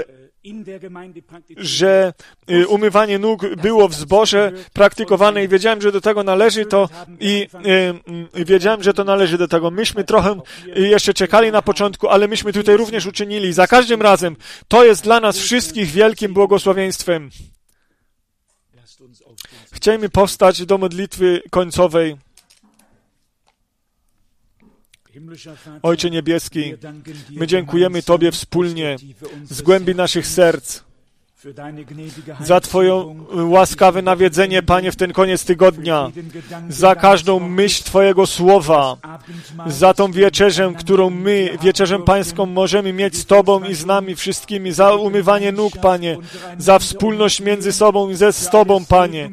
że y, umywanie nóg było w zborze praktykowane i wiedziałem, że do tego należy to i y, y, wiedziałem, że to należy do tego. Myśmy trochę jeszcze czekali na początku, ale myśmy tutaj również uczynili. Za każdym razem to jest dla nas wszystkich wielkim błogosławieństwem. Chcemy powstać do modlitwy końcowej. Ojcze Niebieski, my dziękujemy Tobie wspólnie z głębi naszych serc za Twoje łaskawe nawiedzenie, Panie, w ten koniec tygodnia, za każdą myśl Twojego słowa, za tą wieczerzę, którą my, Wieczerzę Pańską, możemy mieć z Tobą i z nami wszystkimi, za umywanie nóg, Panie, za wspólność między sobą i ze z Tobą, Panie,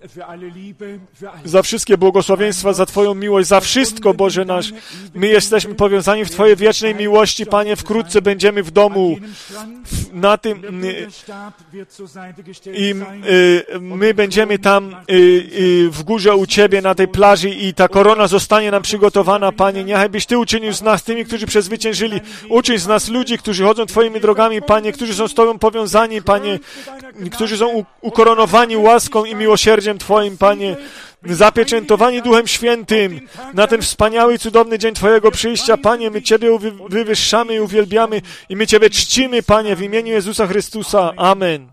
za wszystkie błogosławieństwa, za Twoją miłość, za wszystko, Boże nasz. My jesteśmy powiązani w Twojej wiecznej miłości, Panie, wkrótce będziemy w domu, w, na tym i y, my będziemy tam y, y, w górze u Ciebie na tej plaży i ta korona zostanie nam przygotowana, Panie. Niechbyś Ty uczynił z nas tymi, którzy przezwyciężyli. Uczyń z nas ludzi, którzy chodzą Twoimi drogami, Panie, którzy są z Tobą powiązani, Panie, którzy są u, ukoronowani łaską i miłosierdziem Twoim, Panie, zapieczętowani Duchem Świętym na ten wspaniały i cudowny dzień Twojego przyjścia. Panie, my Ciebie wywyższamy i uwielbiamy i my Ciebie czcimy, Panie, w imieniu Jezusa Chrystusa. Amen.